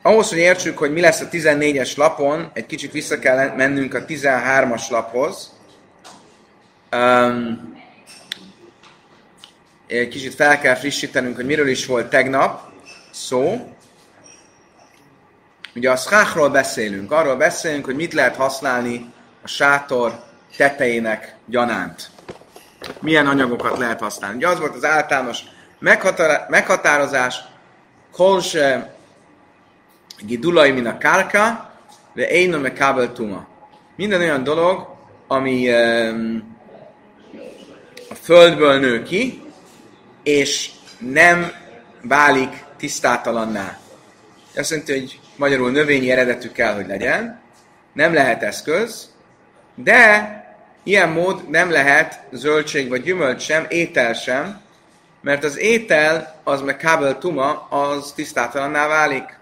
Ahhoz, hogy értsük, hogy mi lesz a 14-es lapon, egy kicsit vissza kell mennünk a 13-as laphoz. Egy kicsit fel kell frissítenünk, hogy miről is volt tegnap szó. Ugye a szkáchról beszélünk, arról beszélünk, hogy mit lehet használni a sátor tetejének gyanánt. Milyen anyagokat lehet használni. Ugye az volt az általános meghatározás, kolse gidulai min a kárka, de éjnö me kábel tuma. Minden olyan dolog, ami a földből nő ki, és nem válik tisztátalanná. Azt jelenti, hogy magyarul növényi eredetű kell, hogy legyen, nem lehet eszköz, de ilyen mód nem lehet zöldség vagy gyümölcs sem, étel sem, mert az étel, az meg kábel tuma, az tisztátalanná válik.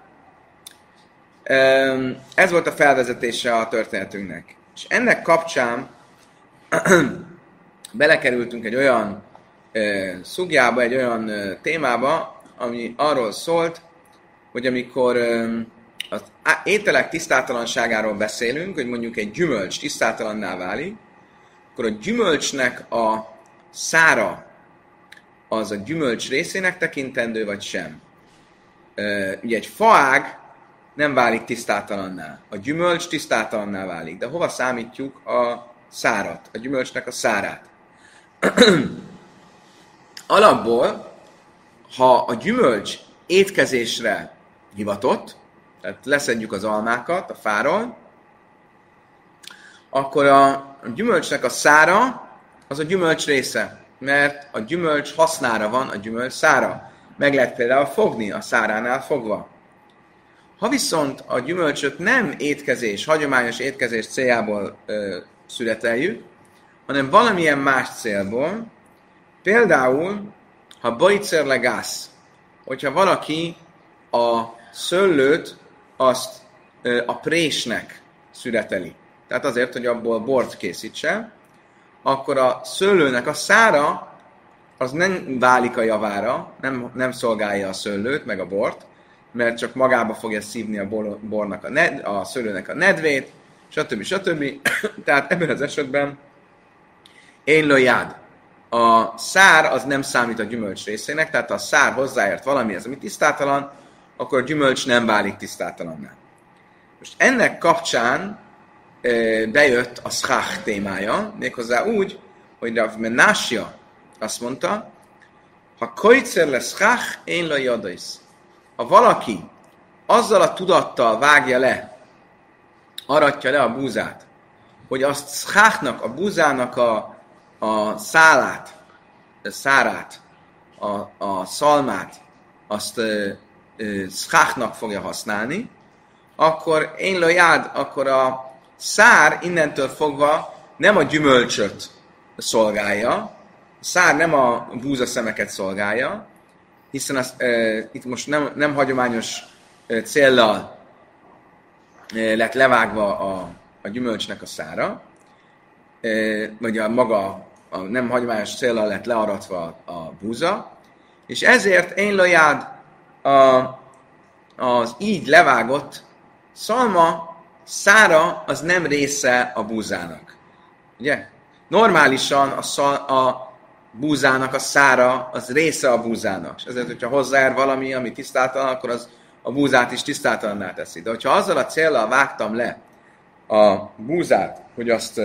Ez volt a felvezetése a történetünknek. És ennek kapcsán belekerültünk egy olyan szugjába, egy olyan témába, ami arról szólt, hogy amikor az ételek tisztátalanságáról beszélünk, hogy mondjuk egy gyümölcs tisztátalanná válik, akkor a gyümölcsnek a szára az a gyümölcs részének tekintendő, vagy sem. Ugye egy faág nem válik tisztátalanná. A gyümölcs tisztátalanná válik. De hova számítjuk a szárat, a gyümölcsnek a szárát? Alapból, ha a gyümölcs étkezésre hivatott, tehát leszedjük az almákat a fáról, akkor a gyümölcsnek a szára az a gyümölcs része, mert a gyümölcs hasznára van a gyümölcs szára. Meg lehet például fogni a száránál fogva. Ha viszont a gyümölcsöt nem étkezés, hagyományos étkezés céljából születeljük, hanem valamilyen más célból, például, ha bajcer legász, hogyha valaki a szőlőt azt a présnek születeli, tehát azért, hogy abból bort készítse, akkor a szőlőnek a szára az nem válik a javára, nem szolgálja a szőlőt, meg a bort, mert csak magába fogja szívni a bornak a szőlőnek a nedvét, stb. Tehát ebben az esetben én löjád. A szár az nem számít a gyümölcs részének, tehát ha a szár hozzáért valamihez, ami tisztátalan, akkor a gyümölcs nem válik tisztátalanná. Most ennek kapcsán bejött a szkách témája, méghozzá úgy, hogy Rav Menasja azt mondta, ha koicer le szkách, én le jadaisz. Ha valaki azzal a tudattal vágja le, aratja le a búzát, hogy azt szkáchnak, a búzának a szárát, a szalmát, azt szkáchnak fogja használni, akkor én lojád, akkor a szár innentől fogva nem a gyümölcsöt szolgálja, a szár nem a búzaszemeket szolgálja, hiszen itt most nem hagyományos céllal lett levágva a gyümölcsnek a szára, vagy nem hagyományos céllal lett learatva a búza, és ezért én lojád az így levágott szalma szára az nem része a búzának. Ugye? Normálisan a búzának a szára az része a búzának. És ezért, hogyha hozzáér valami, ami tisztátalan, akkor az a búzát is tisztátalanná teszi. De hogyha azzal a céllal vágtam le a búzát, hogy azt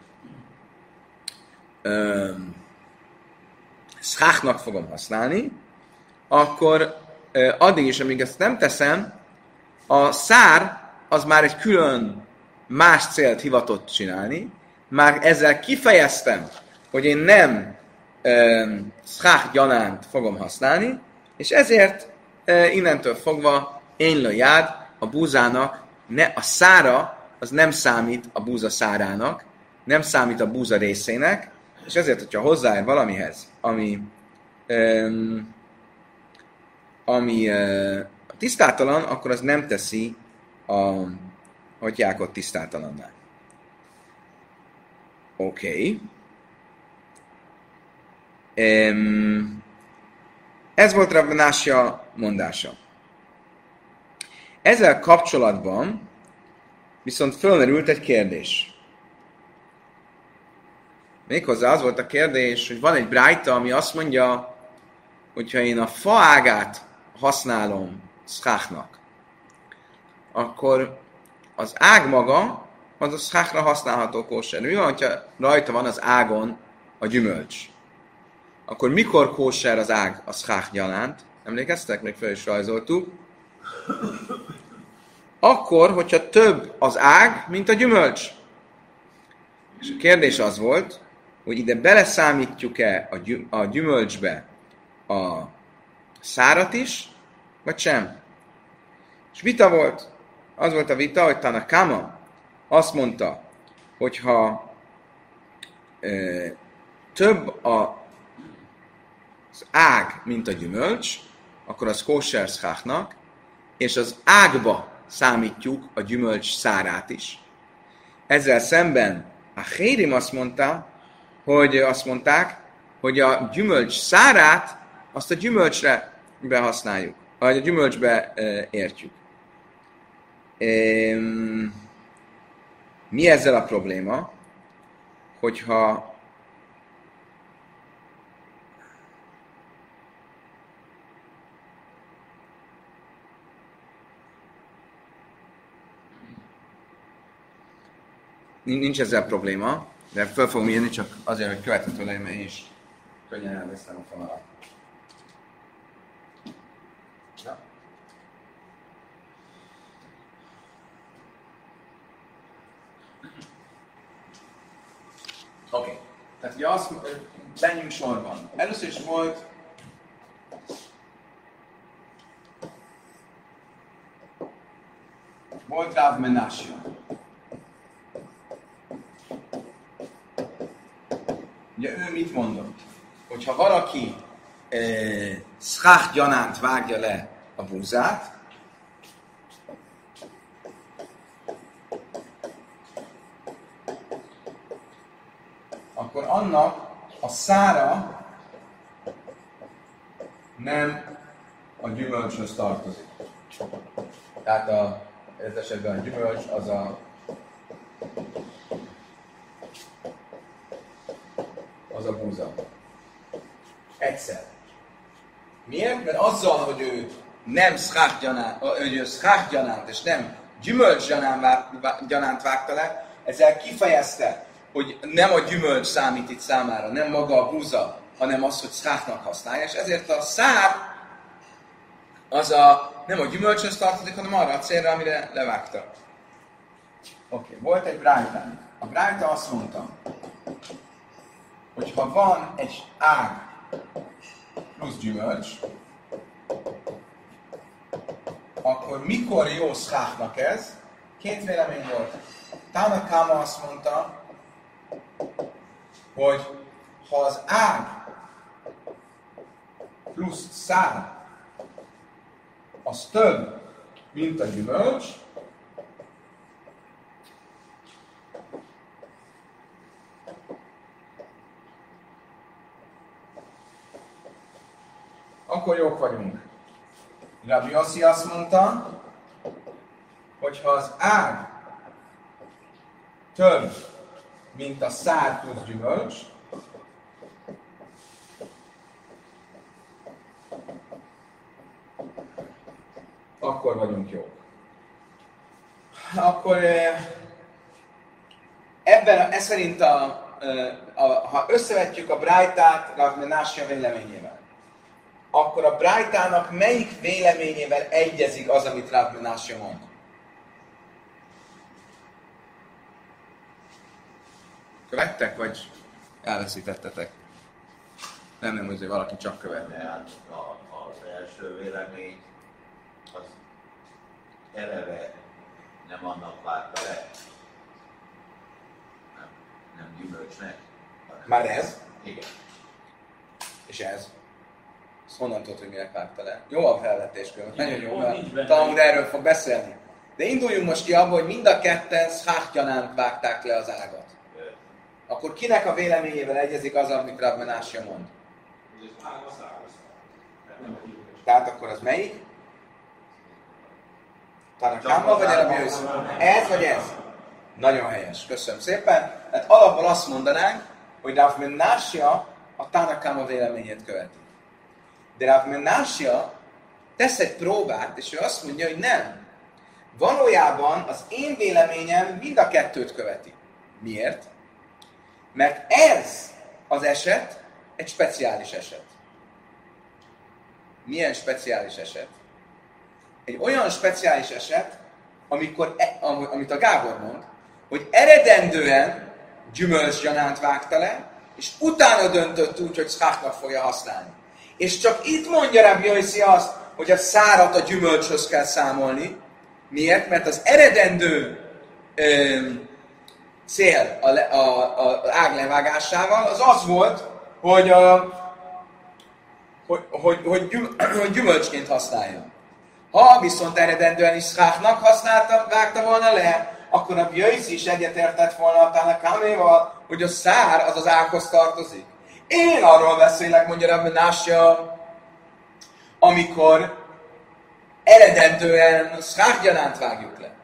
szkáchnak fogom használni, akkor addig is, amíg ezt nem teszem, a szár az már egy külön más célt hivatott csinálni, már ezzel kifejeztem, hogy én nem szkách gyanánt fogom használni, és ezért innentől fogva én löjád a búzának, a szára az nem számít a búza szárának, nem számít a búza részének, és ezért, hogyha hozzáér valamihez, ami tisztátalan, akkor az nem teszi a atyákot tisztátalanná. Oké. Ez volt Rav Menasja mondása. Ezzel kapcsolatban viszont fölmerült egy kérdés. Méghozzá az volt a kérdés, hogy van egy brájta, ami azt mondja, hogyha én a faágát használom szkáknak, akkor az ág maga, az a szkákra használható kóser. Mi van, hogyha rajta van az ágon a gyümölcs? Akkor mikor kóser az ág a szkák gyanánt? Emlékeztek? Még fel is rajzoltuk. Akkor, hogyha több az ág, mint a gyümölcs. És a kérdés az volt, hogy ide beleszámítjuk-e a gyümölcsbe a szárat is, vagy sem. És vita volt. Az volt a vita, hogy Tanakama azt mondta, hogyha több az ág, mint a gyümölcs, akkor az kóser szkáknak, és az ágba számítjuk a gyümölcs szárát is. Ezzel szemben a hérim azt mondták, hogy a gyümölcs szárát azt a gyümölcsre behasználjuk, vagy a gyümölcsbe értjük. Mi ezzel a probléma? Hogyha nincs ezzel probléma, de föl fogom írni csak azért, hogy követhető legyen, mert én is könnyen elveszem a fonalat. Oké. Tehát ugye azt menjünk sorban. Először is volt Rav Menashe. Ugye ő mit mondott? Hogyha valaki szkák gyanánt vágja le a búzát, akkor annak a szára nem a gyümölcshöz tartozik. Tehát ez esetben a gyümölcs az a búza. Egyszer. Miért? Mert azzal, hogy ő nem szkák gyanánt, és nem gyümölcs gyanánt vágta le, ezzel kifejezte, hogy nem a gyümölcs számít itt számára, nem maga a búza, hanem az, hogy szkáknak használja, és ezért a szár nem a gyümölcshöz tartozik, hanem arra a célra, amire levágta. Oké, volt egy brájtán. A brájta azt mondta, hogy ha van egy ág plusz gyümölcs, akkor mikor jó szkáknak ez? Két vélemény volt. Tanakama azt mondta, hogy ha az ág plusz szár az több, mint a gyümölcs, akkor jók vagyunk. Rabbi Yossi azt mondta, hogy ha az ág több, mint a szár plusz gyümölcs, akkor vagyunk jók. Akkor ez szerint ha összevetjük a brájtát Rav Menashe véleményével, akkor a brájtának melyik véleményével egyezik az, amit Rav Menashe mond? Követtek, vagy elveszítettetek? Nem, hogy valaki csak követne. Hát az első vélemény az eleve nem annak vágta le, nem gyümölcsnek. Már ez? Igen. És ez? Ezt honnan tudod, hogy minek vágta le? Jó a felvetés követ, nagyon jó, mert Talmud erről fog beszélni. De induljunk most ki abból, hogy mind a ketten szkákgyanánt vágták le az ágat. Akkor kinek a véleményével egyezik az, amit Rav Menashe mond? Tehát akkor az melyik? Tanakáma vagy Rabbi Yossi? Ez vagy ez? Nagyon helyes. Köszönöm szépen. Tehát alapból azt mondanánk, hogy Rav Menassia a Tanakáma véleményét követi. De Rav Menassia tesz egy próbát, és ő azt mondja, hogy nem. Valójában az én véleményem mind a kettőt követi. Miért? Mert ez az eset egy speciális eset. Milyen speciális eset? Egy olyan speciális eset, amit a Gábor mond, hogy eredendően gyümölcsgyanánt vágta le, és utána döntött úgy, hogy szkáknak fogja használni. És csak itt mondja Rabbi Yossi azt, hogy a szárat a gyümölcshöz kell számolni. Miért? Mert az eredendő cél az ág levágásával az volt, hogy gyümölcsként használja. Ha viszont eredendően is szkáknak vágta volna le, akkor a Yossi is egyetértett volna a Tanakáméval, hogy a szár az ághoz tartozik. Én arról beszélek, mondja Rabbi Menassia, amikor eredendően szkákgyanánt vágjuk le.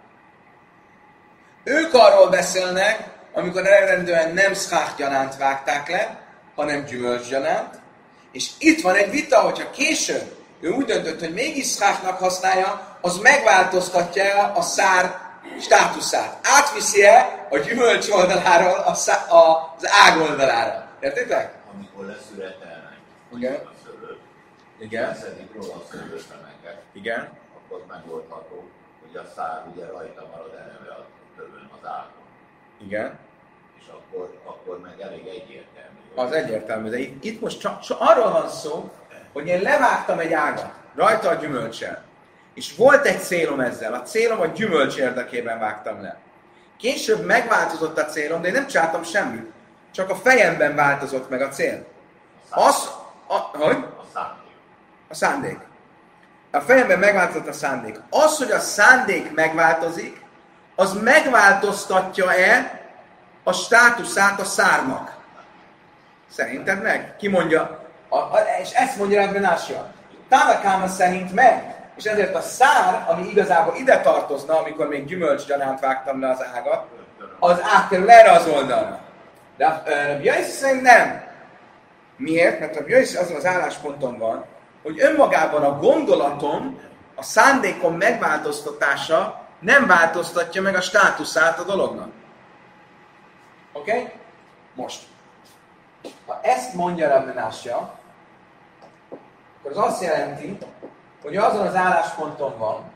Ők arról beszélnek, amikor eredendően nem szkákgyanánt vágták le, hanem gyümölcsgyanánt, és itt van egy vita, hogyha később ő úgy döntött, hogy mégis szkáknak használja, az megváltoztatja a szár státuszát. Átviszi-e a gyümölcs oldaláról az ág oldalára. Értitek? Amikor leszületelnek, Igen. a szőlőt, Igen. leszedik róla a szőlőslemeket, Igen. akkor megoldható, hogy a szár ugye rajta marad eleve a tövön az ágon. Igen. És akkor meg elég egyértelmű. Az egyértelmű, de itt most csak arról van szó, hogy én levágtam egy ágat, rajta a gyümölcssel. És volt egy célom ezzel. A célom a gyümölcs érdekében vágtam le. Később megváltozott a célom, de én nem csináltam semmit. Csak a fejemben változott meg a cél. Hogy? A szándék. A szándék. A fejemben megváltozott a szándék. Az, hogy a szándék megváltozik, az megváltoztatja-e a státuszát a szárnak? Szerinted meg? Ki mondja? És ezt mondja Rav Menassia. Tanakáma szerint meg. És ezért a szár, ami igazából ide tartozna, amikor még gyümölcsgyanánt vágtam le az ágat, az átkerül erre az oldalra. De Rabbi Yossi szerint nem. Miért? Mert Rabbi Yossi azon az állásponton van, hogy önmagában a gondolatom, a szándékom megváltoztatása nem változtatja meg a státuszát a dolognak. Oké? Okay? Most. Ha ezt mondja Rav Menassia, akkor az azt jelenti, hogy azon az állásponton van,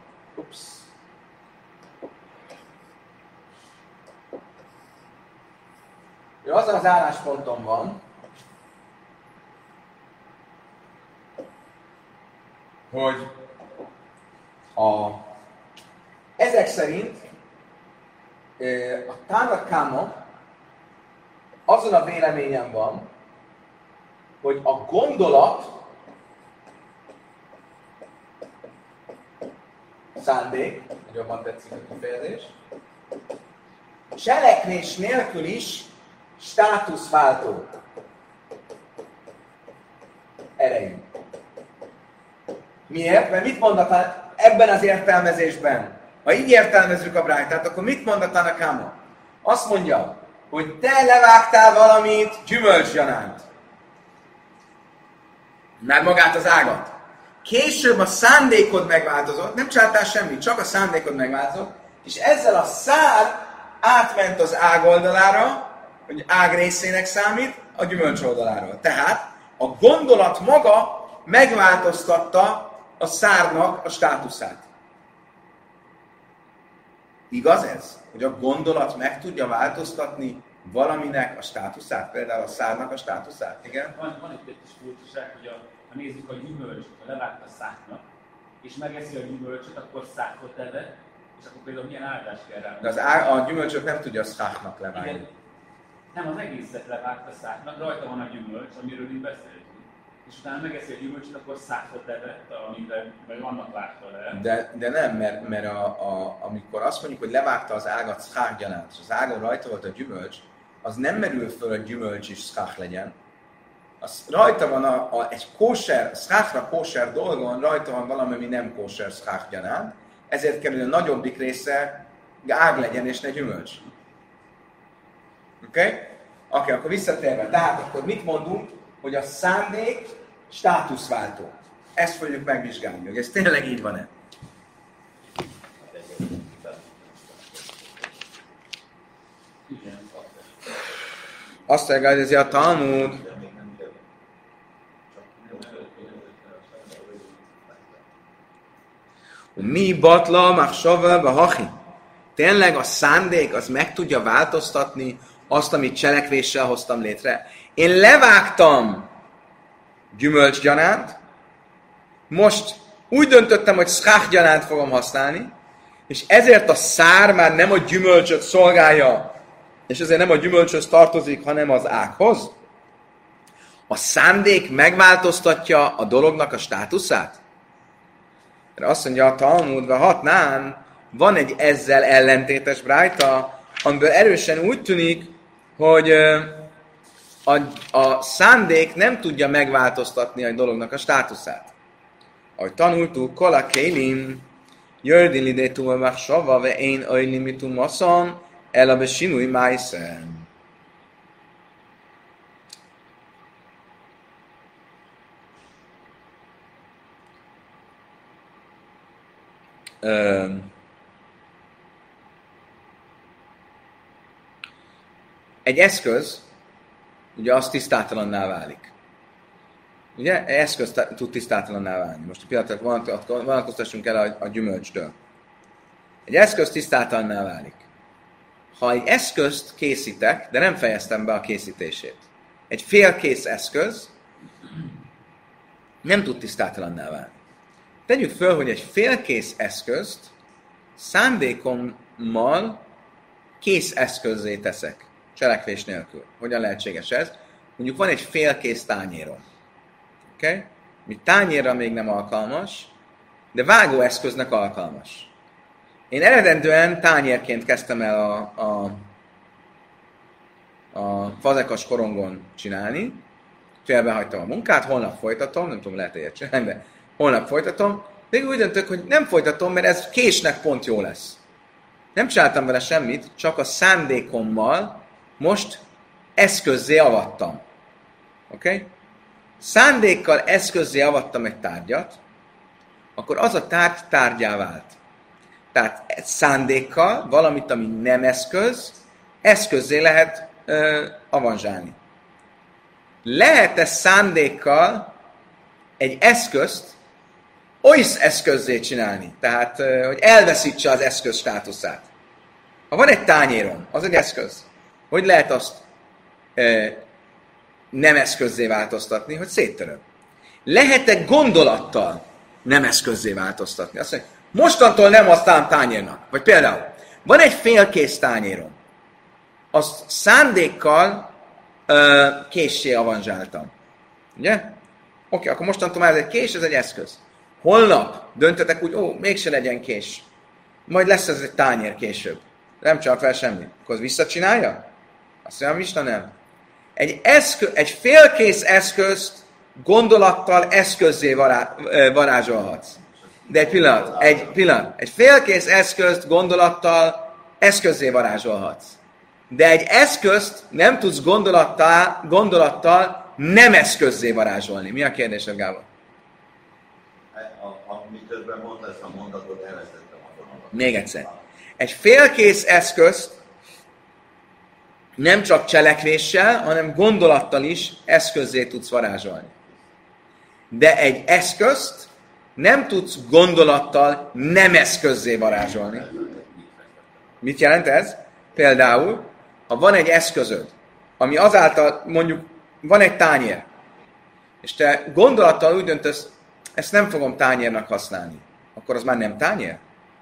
azon az állásponton van, hogy ezek szerint a Tanakáma azon a véleményen van, hogy a gondolat szándék, hogy jobban tetszik a kifejezés, cselekvés nélkül is státuszváltó erejű. Miért? Mert mit mondat ebben az értelmezésben? Ha így értelmezzük a brájtát, akkor mit mond a Tanakáma? Azt mondja, hogy te levágtál valamit gyümölcsgyanánt. Már magát az ágat. Később a szándékod megváltozott, nem csináltál semmit, csak a szándékod megváltozott, és ezzel a szár átment az ág oldalára, hogy ág részének számít, a gyümölcs oldaláról. Tehát a gondolat maga megváltoztatta a szárnak a státuszát. Igaz ez? Hogy a gondolat meg tudja változtatni valaminek a státuszát, például a szárnak a státuszát, igen? Van egy kis furcsaság, hogy ha nézzük a gyümölcsöt, ha levágta a száknak, és megeszi a gyümölcsöt, akkor szákot evett, és akkor például milyen áldás kell rá. De a gyümölcsöt nem tudja a száknak levágni. Igen. Nem, az egészet levágta a száknak, rajta van a gyümölcs, amiről így beszéltünk. És utána megeszi a gyümölcsöt, akkor szákot evett, amiben annak vágta le. De nem, mert amikor azt mondjuk, hogy levágta az ágat szkákgyanánt, és az ágon rajta volt a gyümölcs, az nem merül föl, hogy gyümölcs is szkák legyen. Az rajta van egy kóser, szkákra kóser dolgon, rajta van valami, ami nem kóser szkákgyanánt. ezért kell, hogy a nagyobbik része ág legyen, és ne gyümölcs. Oké? Oké, akkor visszatérve. Tehát akkor mit mondunk? Hogy a szándék státuszváltó. Ezt fogjuk megvizsgálni, hogy ez tényleg így van-e. Azt elgáldezi a Talmud. Mi batla, machshava, hachi. Tényleg a szándék az meg tudja változtatni azt, amit cselekvéssel hoztam létre. Én levágtam gyümölcsgyanánt, most úgy döntöttem, hogy szkáhgyanánt fogom használni, és ezért a szár már nem a gyümölcsöt szolgálja, és ezért nem a gyümölcshöz tartozik, hanem az ághoz. A szándék megváltoztatja a dolognak a státuszát? Azt mondja a Talmudban, hatnán, van egy ezzel ellentétes brájta, amiből erősen úgy tűnik, hogy a szándék nem tudja megváltoztatni a dolognak a státuszát. Ahogy tanultuk, kola kélim, jördin lidétum a machshava, ve én ajlimitum aszon, el a besinúj májszem. Egy eszköz, ugye az tisztátalanná válik. Ugye? Egy eszköz tud tisztátalanná válni. Most a pillanatra vonatkoztassunk el a gyümölcstől. Egy eszköz tisztátalanná válik. Ha egy eszközt készítek, de nem fejeztem be a készítését, egy félkész eszköz nem tud tisztátalanná válni. Tegyük föl, hogy egy félkész eszközt szándékommal kész eszközzé teszek, cselekvés nélkül. Hogyan lehetséges ez? Mondjuk van egy félkész tányérom. Okay? Mi tányérra még nem alkalmas, de vágóeszköznek alkalmas. Én eredendően tányérként kezdtem el a fazekas korongon csinálni, félbehagytam a munkát, holnap folytatom, nem tudom, lehet ilyet csinálni, de holnap folytatom, de úgy döntök, hogy nem folytatom, mert ez késnek pont jó lesz. Nem csináltam vele semmit, csak a szándékommal most eszközzé avattam. Oké? Okay? Szándékkal eszközzé avattam egy tárgyat, akkor az a tárgy tárgyá vált. Tehát szándékkal valamit, ami nem eszköz, eszközzé lehet avanzsálni. Lehet-e szándékkal egy eszközt olysz eszközzé csinálni? Tehát, hogy elveszítse az eszköz státuszát. Ha van egy tányérom, az egy eszköz. Hogy lehet azt nem eszközzé változtatni, hogy széttöröm? Lehet-e gondolattal nem eszközzé változtatni? Azt mondja, mostantól nem használom tányérnak. Vagy például, van egy félkész tányérom. Azt szándékkal késsé avanzsáltam. Ugye? Oké, akkor mostantól már ez egy kés, ez egy eszköz. Holnap döntetek úgy, mégse legyen kés. Majd lesz ez egy tányér később. Nem csinál fel semmit. Akkor visszacsinálja? Azt mondja, Misna nem. Egy félkész eszközt gondolattal eszközzé varázsolhatsz. De egy pillanat. Egy félkész eszközt gondolattal eszközzé varázsolhatsz. De egy eszközt nem tudsz gondolattal nem eszközzé varázsolni. Mi a kérdésed, Gábor? Miközben mondta ezt a mondatot, elvesztettem a vonalat. Még egyszer. Egy félkész eszközt nem csak cselekvéssel, hanem gondolattal is eszközzé tudsz varázsolni. De egy eszközt nem tudsz gondolattal nem eszközzé varázsolni. Mit jelent ez? Például, ha van egy eszközöd, ami azáltal, mondjuk, van egy tányér, és te gondolattal úgy döntesz, ezt nem fogom tányérnak használni, akkor az már nem tányér?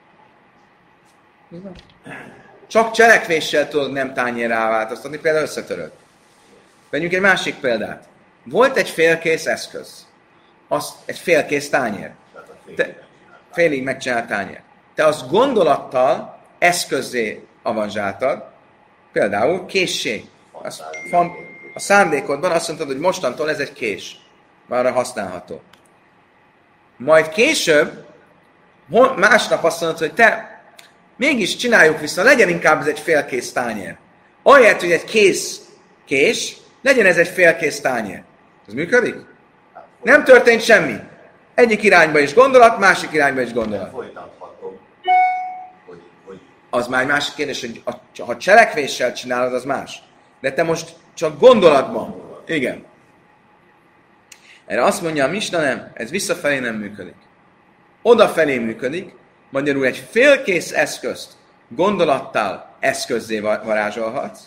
Csak cselekvéssel tudod nem tányérrá változtatni, például összetöröd. Vegyünk egy másik példát. Volt egy félkész eszköz. Egy félkész tányér. Félig megcsinált tányér. Te azt gondolattal eszközzé avanzsáltad, például késsé. A szándékodban azt mondtad, hogy mostantól ez egy kés. Már használható. Majd később Másnap azt mondod, hogy te, mégis csináljuk vissza, legyen inkább ez egy félkész tányér. Ahelyett, hogy egy kész kés, legyen ez egy félkész tányér. Ez működik? Nem történt semmi. Egyik irányba is gondolat, másik irányba is gondolat. Folytathatom, hogy Az már egy másik kérdés, hogy ha cselekvéssel csinálod, az más. De te most csak gondolatban. Igen. Erre azt mondja a Misna, nem, ez visszafelé nem működik. Odafelé működik, magyarul egy félkész eszközt gondolattal eszközzé varázsolhatsz,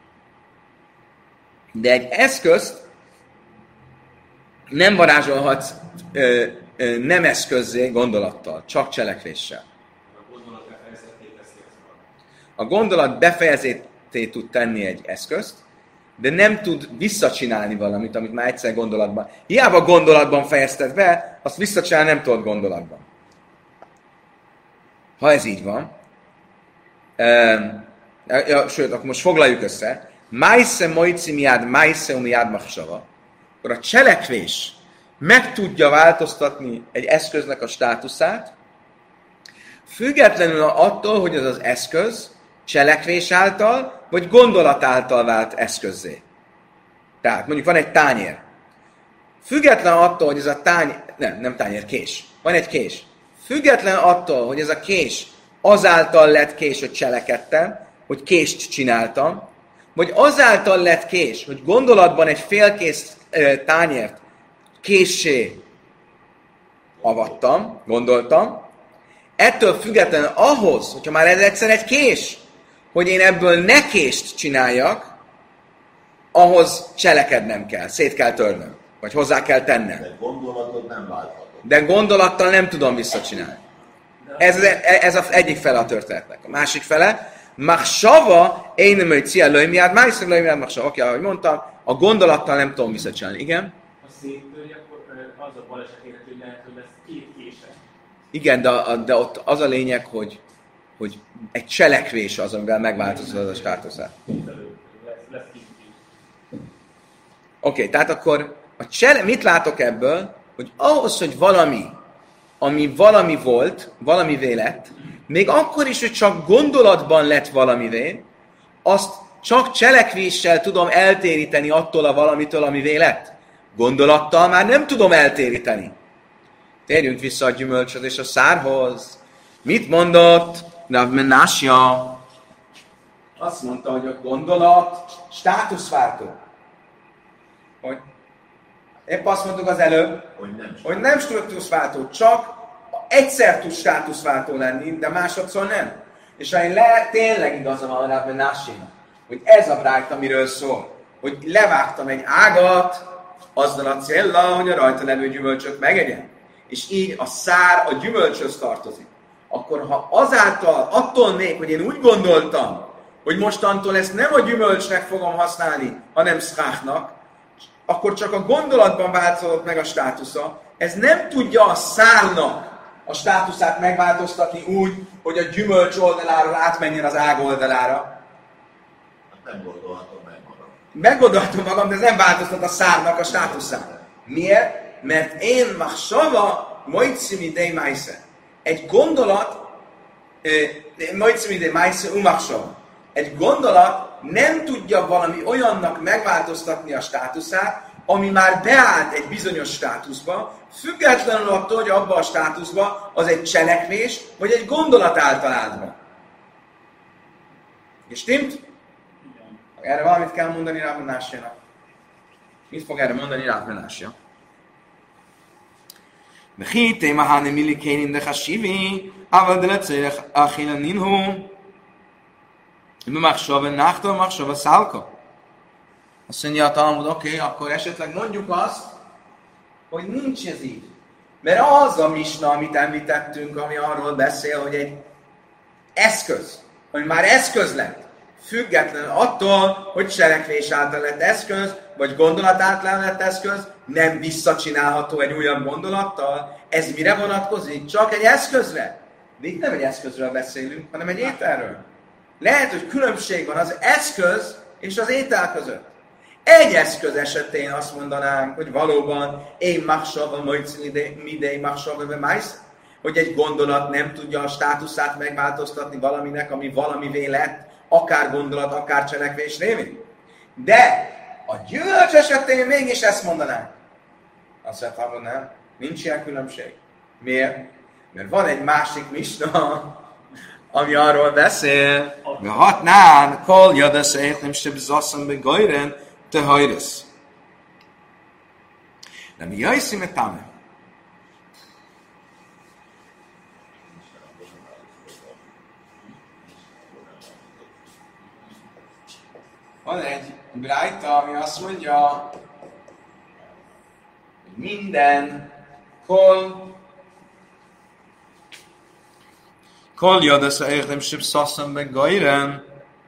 de egy eszközt nem varázsolhatsz nem eszközzé gondolattal, csak cselekvéssel. A gondolat befejezété tud tenni egy eszközt, de nem tud visszacsinálni valamit, amit már egyszer gondolatban. Hiába gondolatban fejezted be, azt visszacsinálni nem tudod gondolatban. Ha ez így van, sőt, akkor most foglaljuk össze. Májsze mojci miád, májsze miád machsava. Akkor a cselekvés meg tudja változtatni egy eszköznek a státuszát, függetlenül attól, hogy az az eszköz cselekvés által, vagy gondolat által vált eszközzé. Tehát mondjuk van egy tányér. Független attól, hogy ez a tányér, nem tányér, kés. Van egy kés. Független attól, hogy ez a kés azáltal lett kés, hogy cselekedtem, hogy kést csináltam, vagy azáltal lett kés, hogy gondolatban egy félkész tányért késsé avattam, gondoltam, ettől függetlenül ahhoz, hogyha már ez egyszer egy kés, hogy én ebből ne kést csináljak, ahhoz cselekednem kell, szét kell törnöm, vagy hozzá kell tennem. de gondolatot nem válthatod. De gondolattal nem tudom visszacsinálni. Ez az egyik fele a történetnek. A másik fele, machsava, én nem hogy cia löjmiád, májszor löjmiád machsava. Oké, ahogy mondtam, a gondolattal nem tudom visszacsinálni. Igen? Ha széttörj, akkor az a baleset érhető, hogy lehet, hogy lesz két kése. Igen, de ott az a lényeg, hogy egy cselekvés az, amivel megváltoztatod a státuszát. Lesz két kés. Oké, tehát akkor mit látok ebből? Hogy ahhoz, hogy valami, ami valami volt, valamivé lett, még akkor is, hogy csak gondolatban lett valamivé, azt csak cselekvéssel tudom eltéríteni attól a valamitől, amivé lett. Gondolattal már nem tudom eltéríteni. Térjünk vissza a gyümölcsöz és a szárhoz. Mit mondott Rav Menasja? Azt mondta, hogy a gondolat státuszváltó. Hogy épp azt mondtuk az előbb, hogy nem státuszváltó, csak egyszer tud státuszváltó lenni, de másodszor nem. És ha én tényleg igaza van Rav Menasjának, hogy ez a brájta, amiről szól, hogy levágtam egy ágat, azzal a céllal, hogy a rajta levő gyümölcsöt megegyen. És így a szár a gyümölcshöz tartozik. Akkor ha azáltal, attól még, hogy én úgy gondoltam, hogy mostantól ezt nem a gyümölcsnek fogom használni, hanem szkáchnak, akkor csak a gondolatban változott meg a státusza. Ez nem tudja a szárnak a státuszát megváltoztatni úgy, hogy a gyümölcs oldaláról átmenjen az ág oldalára. Nem gondolhatom meg magam. Meggondoltam magam, de ez nem változtat a szárnak a státuszát. Miért? Mert én machshava moitzimi dei maise. Egy gondolat, moitzimi dei maise umachshava. Egy gondolat nem tudja valami olyannak megváltoztatni a státuszát, ami már beállt egy bizonyos státuszba, függetlenül attól, hogy abban a státuszban az egy cselekvés, vagy egy gondolat által állt be. És stimmt? Erre valamit kell mondani Rav Menasjának. Mit fog erre mondani Rav Menasja? Mechité mahane milikénin de chashivi, aval de lecérech achila ninhu, machshava nachta, machshava szálka. Azt mondja a Talmud, oké, akkor esetleg mondjuk azt, hogy nincs ez így. Mert az a misna, amit említettünk, ami arról beszél, hogy egy eszköz, ami már eszköz lett, függetlenül attól, hogy cselekvés által lett eszköz, vagy gondolat által lett eszköz, nem visszacsinálható egy újabb gondolattal. Ez mire vonatkozik? Csak egy eszközre. De itt nem egy eszközről beszélünk, hanem egy ételről. Lehet, hogy különbség van az eszköz és az étel között. Egy eszköz esetén azt mondanánk, hogy valóban én machshava moitzmi dei machshava be májsz. hogy egy gondolat nem tudja a státuszát megváltoztatni valaminek, ami valamivé lett, akár gondolat, akár cselekvés révén. De a gyümölcs esetén mégis ezt mondanánk. Azt mondta, hogy nem, nincs ilyen különbség. Miért? Mert van egy másik misna, ami arról beszél, hogy hatnán, kol jadasz nem se bizasszam be gajren, te hajrasz. De mi jöjjsz, mert támad? Van egy brájta, ami azt mondja, hogy minden kol jadasz nem se bizasszam be gajren,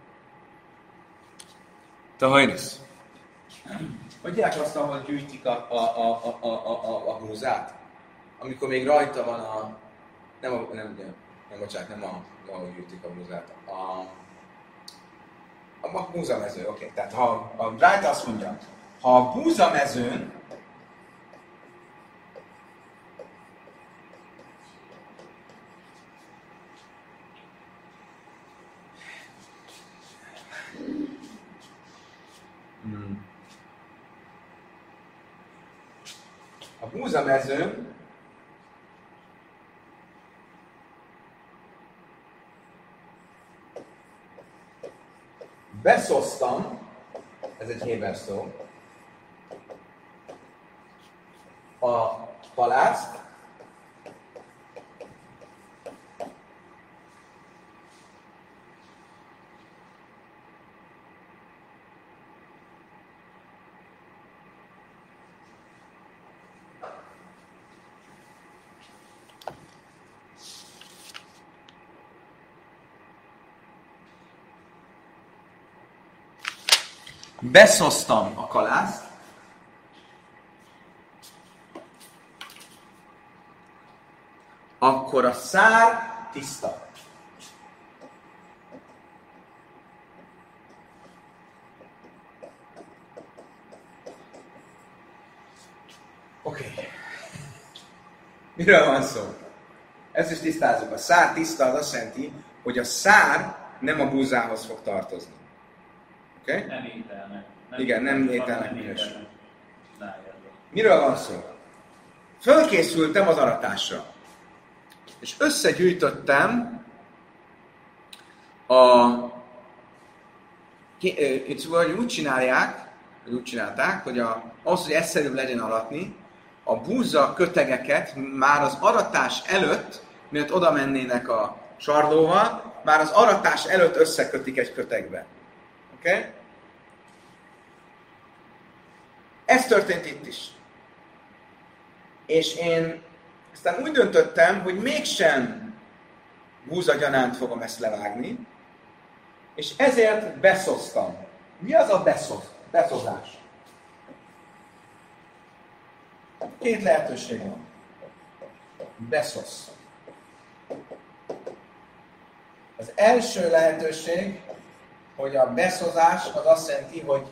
te hajrasz. Hogyják azt, ahol gyűjtik a búzát? Amikor még rajta van a... Nem ahol gyűjtik a búzát. A búzamező, oké. Tehát ha a Bright azt mondja, ha a búzamezőn a búzamezőn beszoztam, ez egy héber szó, a palászt, beszoztam a kalászt, akkor a szár tiszta. Oké. Miről van szó? Ezt is tisztázzuk. A szár tiszta az azt jelenti, hogy a szár nem a búzához fog tartozni. Oké? Okay? Nem ételnek. Igen, nem ételnek minősül. Miről van szó? Fölkészültem az aratásra. És összegyűjtöttem úgy csinálták, hogy ahhoz, hogy egyszerűbb legyen aratni, a búza kötegeket már az aratás előtt, mielőtt oda mennének a sarlóval, már az aratás előtt összekötik egy kötegbe. Oké? Okay? Ez történt itt is. És én aztán úgy döntöttem, hogy mégsem búzagyanánt fogom ezt levágni, és ezért beszoztam. Mi az a beszozás? Két lehetőség van. Beszosz. Az első lehetőség, hogy a beszozás az azt jelenti, hogy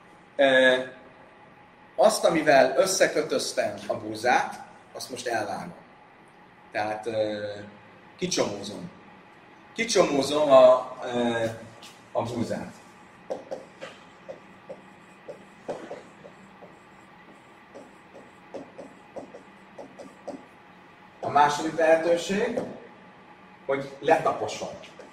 azt, amivel összekötöztem a búzát, azt most elvágom. Tehát kicsomózom. Kicsomózom a búzát. A második lehetőség, hogy letaposom.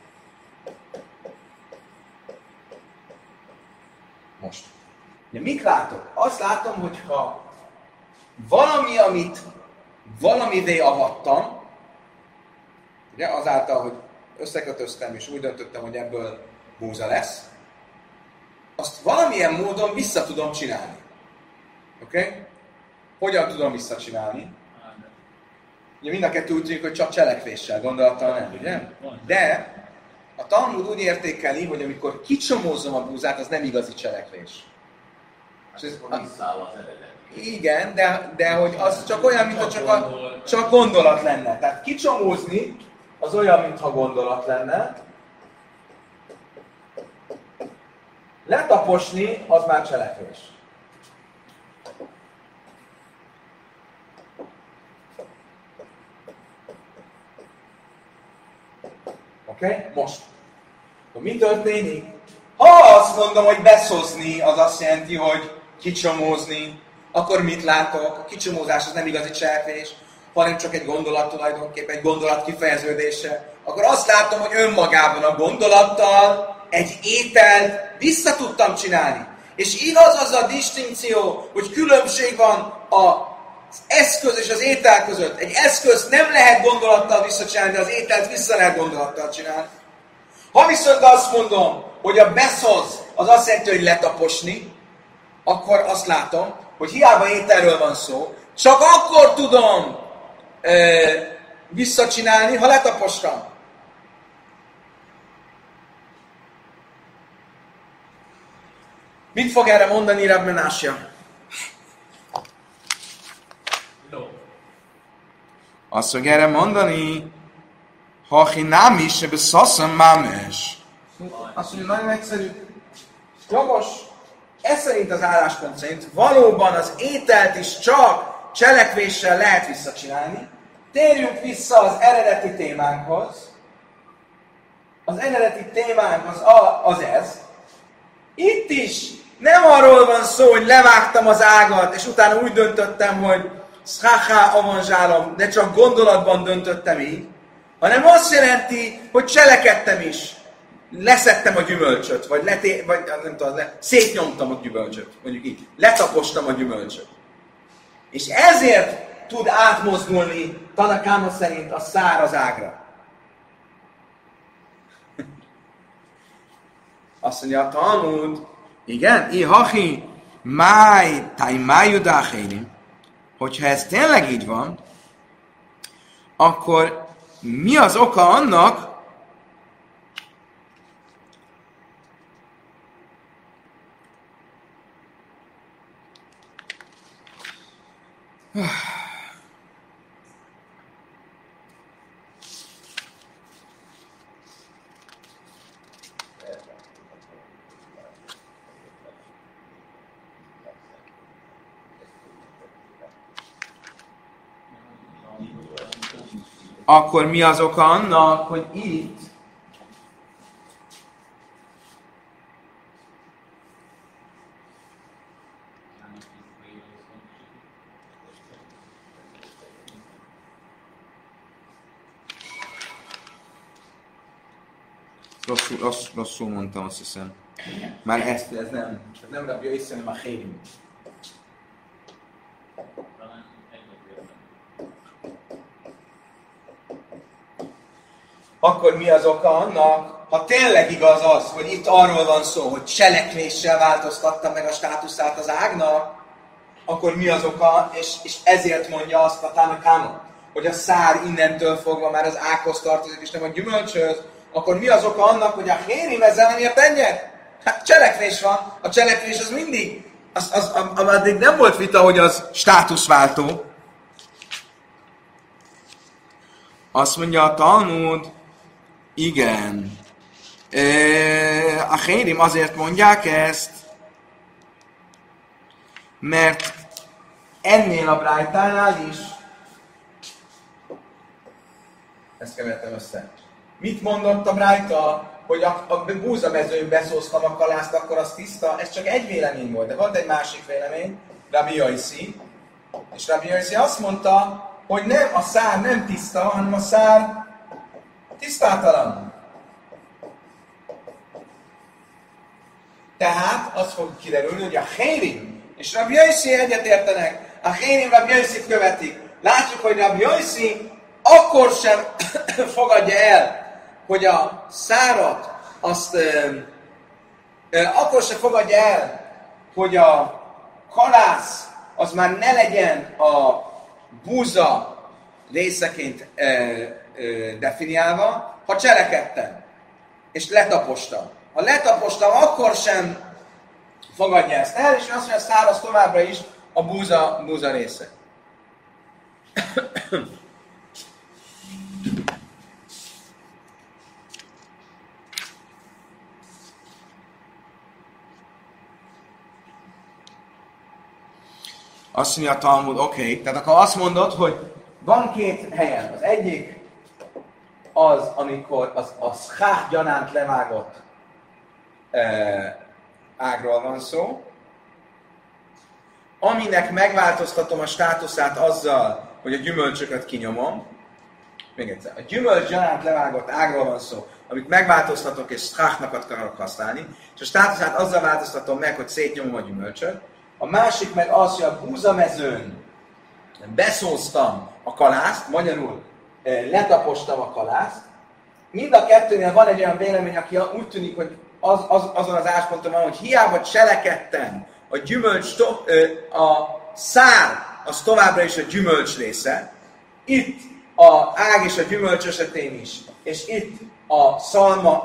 Most. Ugye, mit látok? Azt látom, hogy ha valami, amit valamivé avattam, ugye, azáltal, hogy összekötöztem és úgy döntöttem, hogy ebből búza lesz, azt valamilyen módon vissza tudom csinálni. Oké? Okay? Hogyan tudom visszacsinálni? Ugye mind a kettő úgy tűnik, hogy csak cselekvéssel, gondolattal nem, ugye? De a Talmud úgy értékeli, hogy amikor kicsomózom a búzát, az nem igazi cselekvés. Hát és ez visszaáll az eredet. Igen, de hogy az csak olyan, mintha csak gondolat lenne. Tehát kicsomózni az olyan, mintha gondolat lenne. Letaposni az már cselekvés. Okay? Most. Akkor mi történik? Ha azt mondom, hogy beszozni, az azt jelenti, hogy kicsomózni, akkor mit látok? A kicsomózás az nem igazi cselekvés, hanem csak egy gondolat tulajdonképpen, egy gondolat kifejeződése. Akkor azt látom, hogy önmagában a gondolattal egy ételt vissza tudtam csinálni. És igaz az a distinkció, hogy különbség van az eszköz és az étel között. Egy eszközt nem lehet gondolattal visszacsinálni, de az ételt vissza lehet gondolattal csinálni. Ha viszont azt mondom, hogy a beszoz az azt jelenti, hogy letaposni, akkor azt látom, hogy hiába ételről van szó, csak akkor tudom visszacsinálni, ha letapostam. Mit fog erre mondani Rav Menashe? Azt fog erre mondani, ha nem is, ebbe szaszam mámes. Azt mondja, nagyon egyszerű. Jogos. Ez szerint az álláspont szerint valóban az ételt is csak cselekvéssel lehet visszacsinálni. Térjünk vissza az eredeti témánkhoz. Az eredeti témánk az ez. Itt is nem arról van szó, hogy levágtam az ágat, és utána úgy döntöttem, hogy szháhá avanzsálom, de csak gondolatban döntöttem így, hanem azt jelenti, hogy cselekedtem is. Leszettem a gyümölcsöt, vagy nem tudom, szétnyomtam a gyümölcsöt, mondjuk így. Letapostam a gyümölcsöt. És ezért tud átmozdulni Tanakáma szerint a szár az ágra. Azt mondja a Talmud, igen, ihachi májudáhérim, hogyha ez tényleg így van, akkor mi az oka annak, akkor mi az oka annak, hogy itt rosszul mondtam, azt hiszem. Már ez nem rabja észre, hanem a hérim. Akkor mi az oka annak, ha tényleg igaz az, hogy itt arról van szó, hogy cselekvéssel változtatta meg a státuszát az ágnak, akkor mi az oka, és ezért mondja azt a Tanakáma, hogy a szár innentől fogva már az ághoz tartozik, és nem a gyümölcshöz, akkor mi az oka annak, hogy a hérim ezzel nem ért egyet? Hát cselekvés van. A cselekvés az mindig, addig nem volt vita, hogy az státuszváltó. Azt mondja a Talmud, igen. A hérim azért mondják ezt, mert ennél a brájtánál is ezt kevertem össze. Mit mondott a brájta, hogy a búzamezőn beszóztam a kalászt, akkor az tiszta? Ez csak egy vélemény volt, de volt egy másik vélemény, Rabbi Yossi. És Rabbi Yossi azt mondta, hogy nem, a szár nem tiszta, hanem a szár tisztátalan. Tehát az fog kiderülni, hogy a hérim és Rabbi Yossi egyetértenek, a hérim Rabbi Yossit követik. Látjuk, hogy Rabbi Yossi akkor sem fogadja el, hogy a szárat, akkor sem fogadja el, hogy a kalász az már ne legyen a búza részeként definiálva, ha cselekedtem, és letapostam. Ha letapostam, akkor sem fogadja ezt el, és azt mondja, a szár az továbbra is a búza része. Azt mondja a Talmud, oké, tehát akkor azt mondod, hogy van két helyen. Az egyik az, amikor a schach gyanánt levágott ágról van szó, aminek megváltoztatom a státuszát azzal, hogy a gyümölcsöket kinyomom. Még egyszer, a gyümölcs gyanánt levágott ágról van szó, amit megváltoztatok és schachnakat akarok használni, és a státuszát azzal változtatom meg, hogy szétnyomom a gyümölcsöt. A másik meg az, hogy a búzamezőn beszóztam a kalászt, magyarul letapostam a kalászt. Mind a kettőnél van egy olyan vélemény, aki úgy tűnik, hogy azon az állásponton van, hogy hiába cselekedtem, a gyümölcs, a szár az továbbra is a gyümölcs része. Itt a ág és a gyümölcs esetén is, és itt a szalma,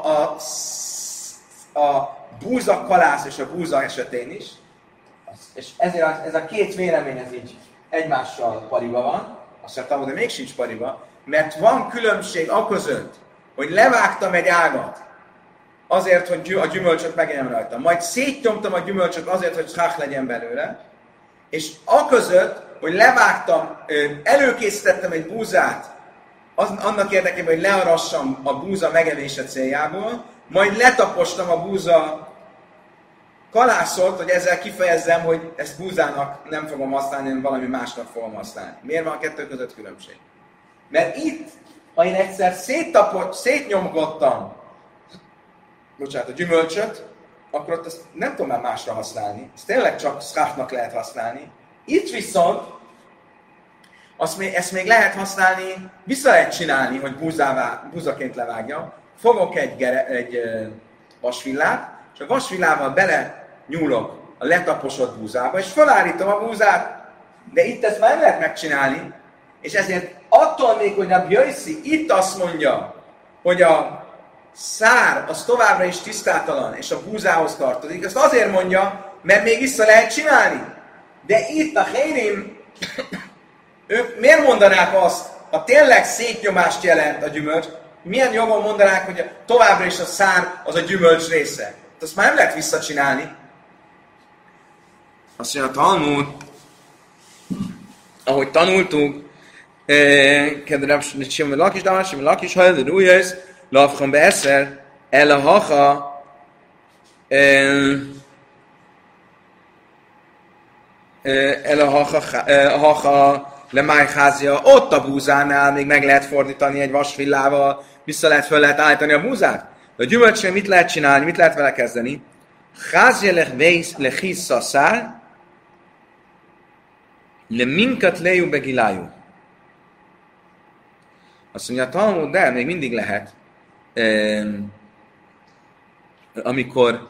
a búza kalász és a búza esetén is. És ezért ez a két vélemény ez így egymással pariba van. Azt mondtam, de még sincs pariba, mert van különbség aközött, hogy levágtam egy ágat azért, hogy a gyümölcsöt megegyem rajta. Majd szétnyomtam a gyümölcsöt azért, hogy schach legyen belőle. És aközött, hogy levágtam, előkészítettem egy búzát annak érdekében, hogy learassam a búza megevése céljából, majd letapostam a búza kalászot, hogy ezzel kifejezzem, hogy ezt búzának nem fogom használni, hanem valami másnak fogom használni. Miért van a kettő között különbség? Mert itt, ha én egyszer szétnyomkodtam a gyümölcsöt, akkor ott ezt nem tudom már másra használni. Ezt tényleg csak schachnak lehet használni. Itt viszont ezt még lehet használni, vissza lehet csinálni, hogy búzaként levágjam. Fogok egy vasvillát, és a vasvillával bele nyúlok a letaposott búzába, és felállítom a búzát. De itt ezt már nem lehet megcsinálni, és ezért attól még, hogy a Bjöjszi itt azt mondja, hogy a szár az továbbra is tisztátalan, és a búzához tartozik, azt azért mondja, mert még vissza lehet csinálni. De itt a Hérim, ők miért mondanák azt, ha tényleg szétnyomást jelent a gyümölcs, milyen jogon mondanák, hogy továbbra is a szár az a gyümölcs része? Azt már nem lehet visszacsinálni. Azt mondja, a Talmud, ahogy tanultuk, kedves Simon Lakis, Damás, Simon Lakis, ha ez újjössz, Lavchon beeszer, el a hacha lemájházja, ott a búzánál még meg lehet fordítani egy vasvillával, föl lehet állítani a búzát. De a gyümölcsre mit lehet csinálni, mit lehet vele kezdeni? Házja lechissza szár, le minkat lejú begilájú. Azt mondja, Talmud, de még mindig lehet, amikor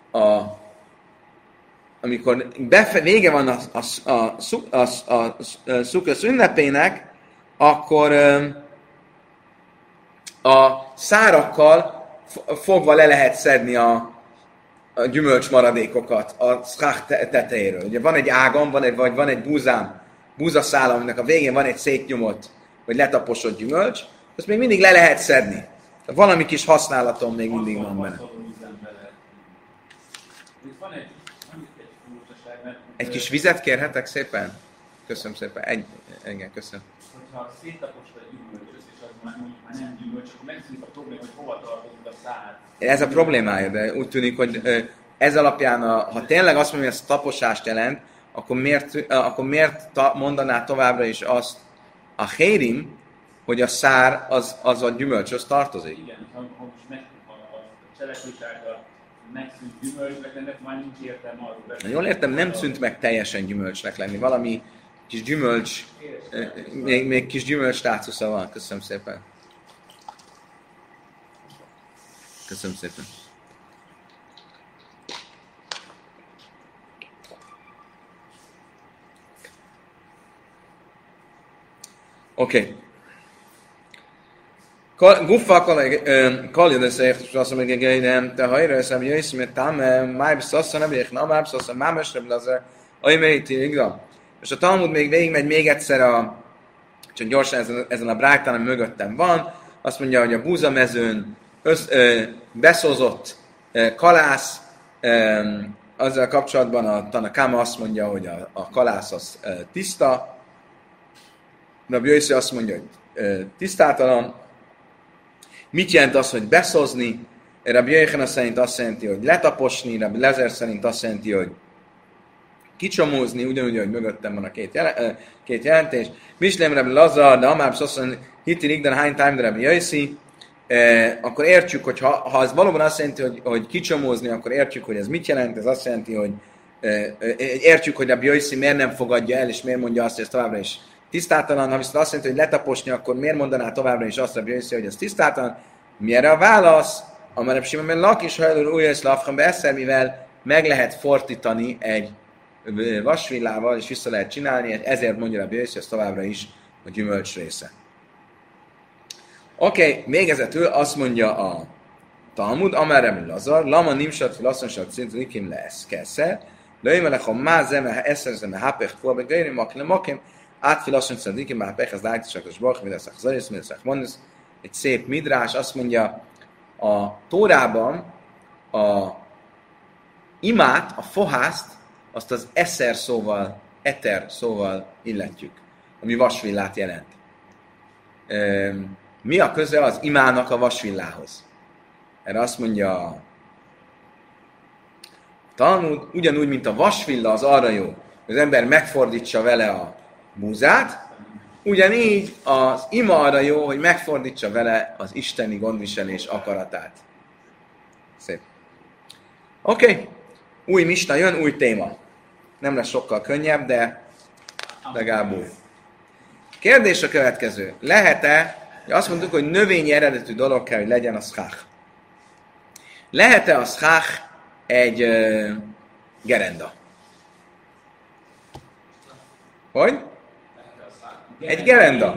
vége van a szukkös ünnepének, akkor a szárakkal fogva le lehet szedni a gyümölcs maradékokat a schach tetejéről. Ugye van egy ágam, van egy búzám, búzaszálam, aminek a végén van egy szétnyomott, vagy letaposott gyümölcs, azt még mindig le lehet szedni. Valami kis használatom még mindig van benne. Egy kis vizet kérhetek szépen? Köszönöm szépen. Igen, köszönöm. Hogyha széttaposod a gyümölcsöt, és az már nem gyümölcs, akkor megszűnik a probléma, hogy hova tartozik a szár. Ez a problémája, de úgy tűnik, hogy ez alapján, ha tényleg azt mondja, hogy ez taposást jelent, akkor miért mondaná továbbra is azt a Hérim, hogy a szár az a gyümölcshöz tartozik? Igen, ha most a cselekvés által megszűnt gyümölcsnek, ennek már nincs értelme arról. Jól értem, nem szűnt meg teljesen gyümölcsnek lenni. Valami kis gyümölcs, még kis gyümölcs státusza van. Köszönöm szépen. Köszönöm szépen. Oké. Guffa kalja de szélt, azt mondja, hogy nem, te ha érre eszem, jöjsz, mert tám, máj beszassa, nem érek, na, máj beszassa, máj mesrebb lazer, aj mélyíti, igaz? És a Talmud még végigmegy még egyszer csak gyorsan ezen a brájtán, ami mögöttem van, azt mondja, hogy a búzamezőn beszózott kalász, azzal kapcsolatban a Tanakama azt mondja, hogy a kalász az tiszta, de a Bjöjszi azt mondja, hogy tisztátalan, Mit jelent az, hogy beszozni? Rabbi Jöjjhana szerint azt jelenti, hogy letaposni, Rabbi Lezer szerint azt jelenti, hogy kicsomózni, ugyanúgy, hogy mögöttem van a két jelentés. Mislém Rabbi Lazar, de Amár azt mondja, hiti rigdan hány time, de Rabbi Jöjjszi, akkor értjük, hogy ha ez valóban azt jelenti, hogy kicsomózni, akkor értjük, hogy ez mit jelent. Ez azt jelenti, hogy értjük, hogy Rabbi Jöjjszi miért nem fogadja el, és miért mondja azt, hogy ez továbbra is tisztátalan. Ha viszont azt jelenti, hogy letaposni, akkor miért mondaná továbbra is azt Rabbi Jöjjszi, hogy ez tisztátalan? Mire a válasz? Amarab Simon Lak is hajlul újra Lafhan Beszer, mivel meg lehet fordítani egy vasvillával, és vissza lehet csinálni, ezért mondja Rabbi Jöjjszi, ez továbbra is a gyümölcs része. Oké, végezetül azt mondja a Talmud, Amarab Lazar, Lama nimsat filaszonsak szintén ikim lesz keszer, Lőjmelech, ha má zeme, eszer zeme, hápech, fúlbe, gajri, makim, átfilaszonsak ikim, hápech, az lájtisak, és barch, videszak, zarész, mindeszak, mondasz, egy szép midrás, azt mondja, a Tórában a imát, a fohászt, azt az eter szóval illetjük, ami vasvillát jelent. Mi a köze az imának a vasvillához? Erre azt mondja a Talmud, ugyanúgy, mint a vasvilla az arra jó, hogy az ember megfordítsa vele a búzát, ugyanígy az ima arra jó, hogy megfordítsa vele az isteni gondviselés akaratát. Szép. Oké. Új misna jön, új téma. Nem lesz sokkal könnyebb, de legalább új. Kérdés a következő. Lehet-e, azt mondtuk, hogy növényi eredetű dolog kell, hogy legyen a szchach. Lehet-e a szchach egy gerenda? Hogy? Egy gerenda.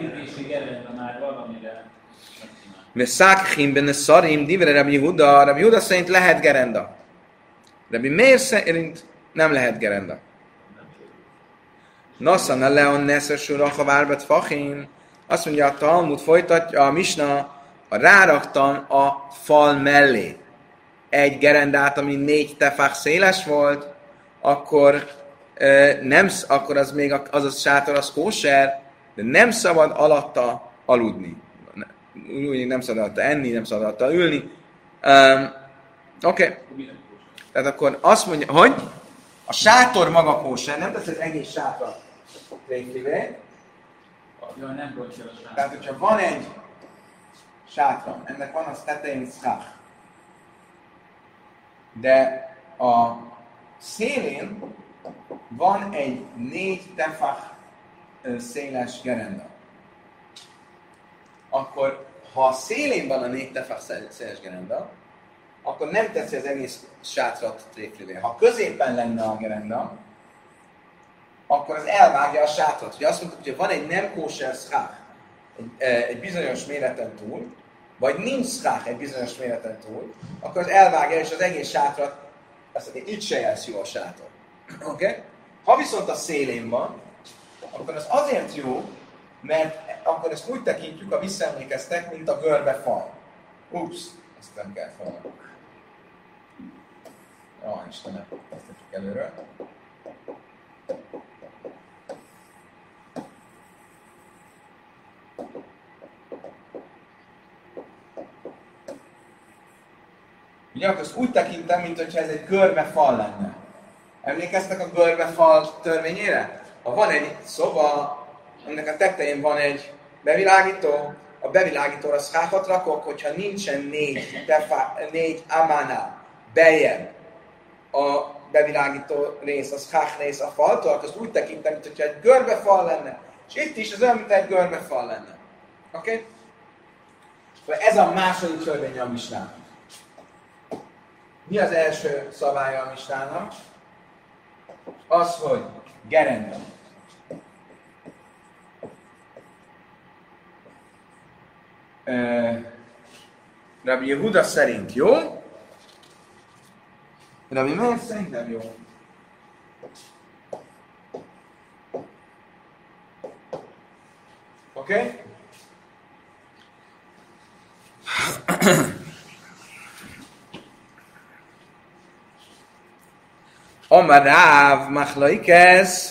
Veszák benne szarim, divre Rabbi Yehuda. Rabbi Yehuda szerint lehet gerenda. Rabbi Meir szerint nem lehet gerenda. Nasszana leon neszesül a havárbet fachin. Azt mondja, a Talmud folytatja, a misna, ráraktam a fal mellé egy gerendát, ami 4 tefach széles volt, akkor akkor az még az a sátor, az kóser, de nem szabad alatta aludni. Úgy nem szabad alatta enni, nem szabad alatta ülni. Oké. Tehát akkor azt mondja, hogy a sátor maga kóser, nem tesz az egész sátor tréflivé. Nem rontja a sátor. Tehát, hogyha van egy sátram, ennek van az tetején szchach, de a szélén van egy 4 tefach széles gerenda. Akkor, ha a szélén van a 4 tefach széles gerenda, akkor nem teszi az egész sátrat tréflivé. Ha középen lenne a gerenda, akkor az elvágja a sátrat. Ugye azt mondtuk, hogy van egy nem kóser szchach egy bizonyos méreten túl, vagy nincs szchach egy bizonyos méreten túl, akkor az elvágja, és az egész sátrat, azt mondja, így se jelsz jó a sátor. Okay? Ha viszont a szélén van, akkor az azért jó, mert akkor ezt úgy tekintjük, ha visszaemlékeztek, mint a görbefal. Ups, ezt nem kell fel. Jaj, Istenem, ezt tettük előről. Ugye, akkor ezt úgy tekintem, mintha ez egy görbefal lenne. Emlékeztek a görbefal törvényére? Ha van egy szoba, ennek a tetején van egy bevilágító, a bevilágítóra szcháfat rakok, hogyha nincsen 4 amána beljebb a bevilágító rész, a szchách rész a faltól, akkor azt úgy tekintem, mintha egy görbefal lenne. És itt is az olyan, mint egy görbefal lenne. Oké? Okay? Ez a második törvény a misnának. Mi az első szabálya a misnának? Az, hogy gerenda. Rabbi Yehuda szerint jó, Rabbi Meir szerint nem jó. Oké? Amar Ráv machlaikes.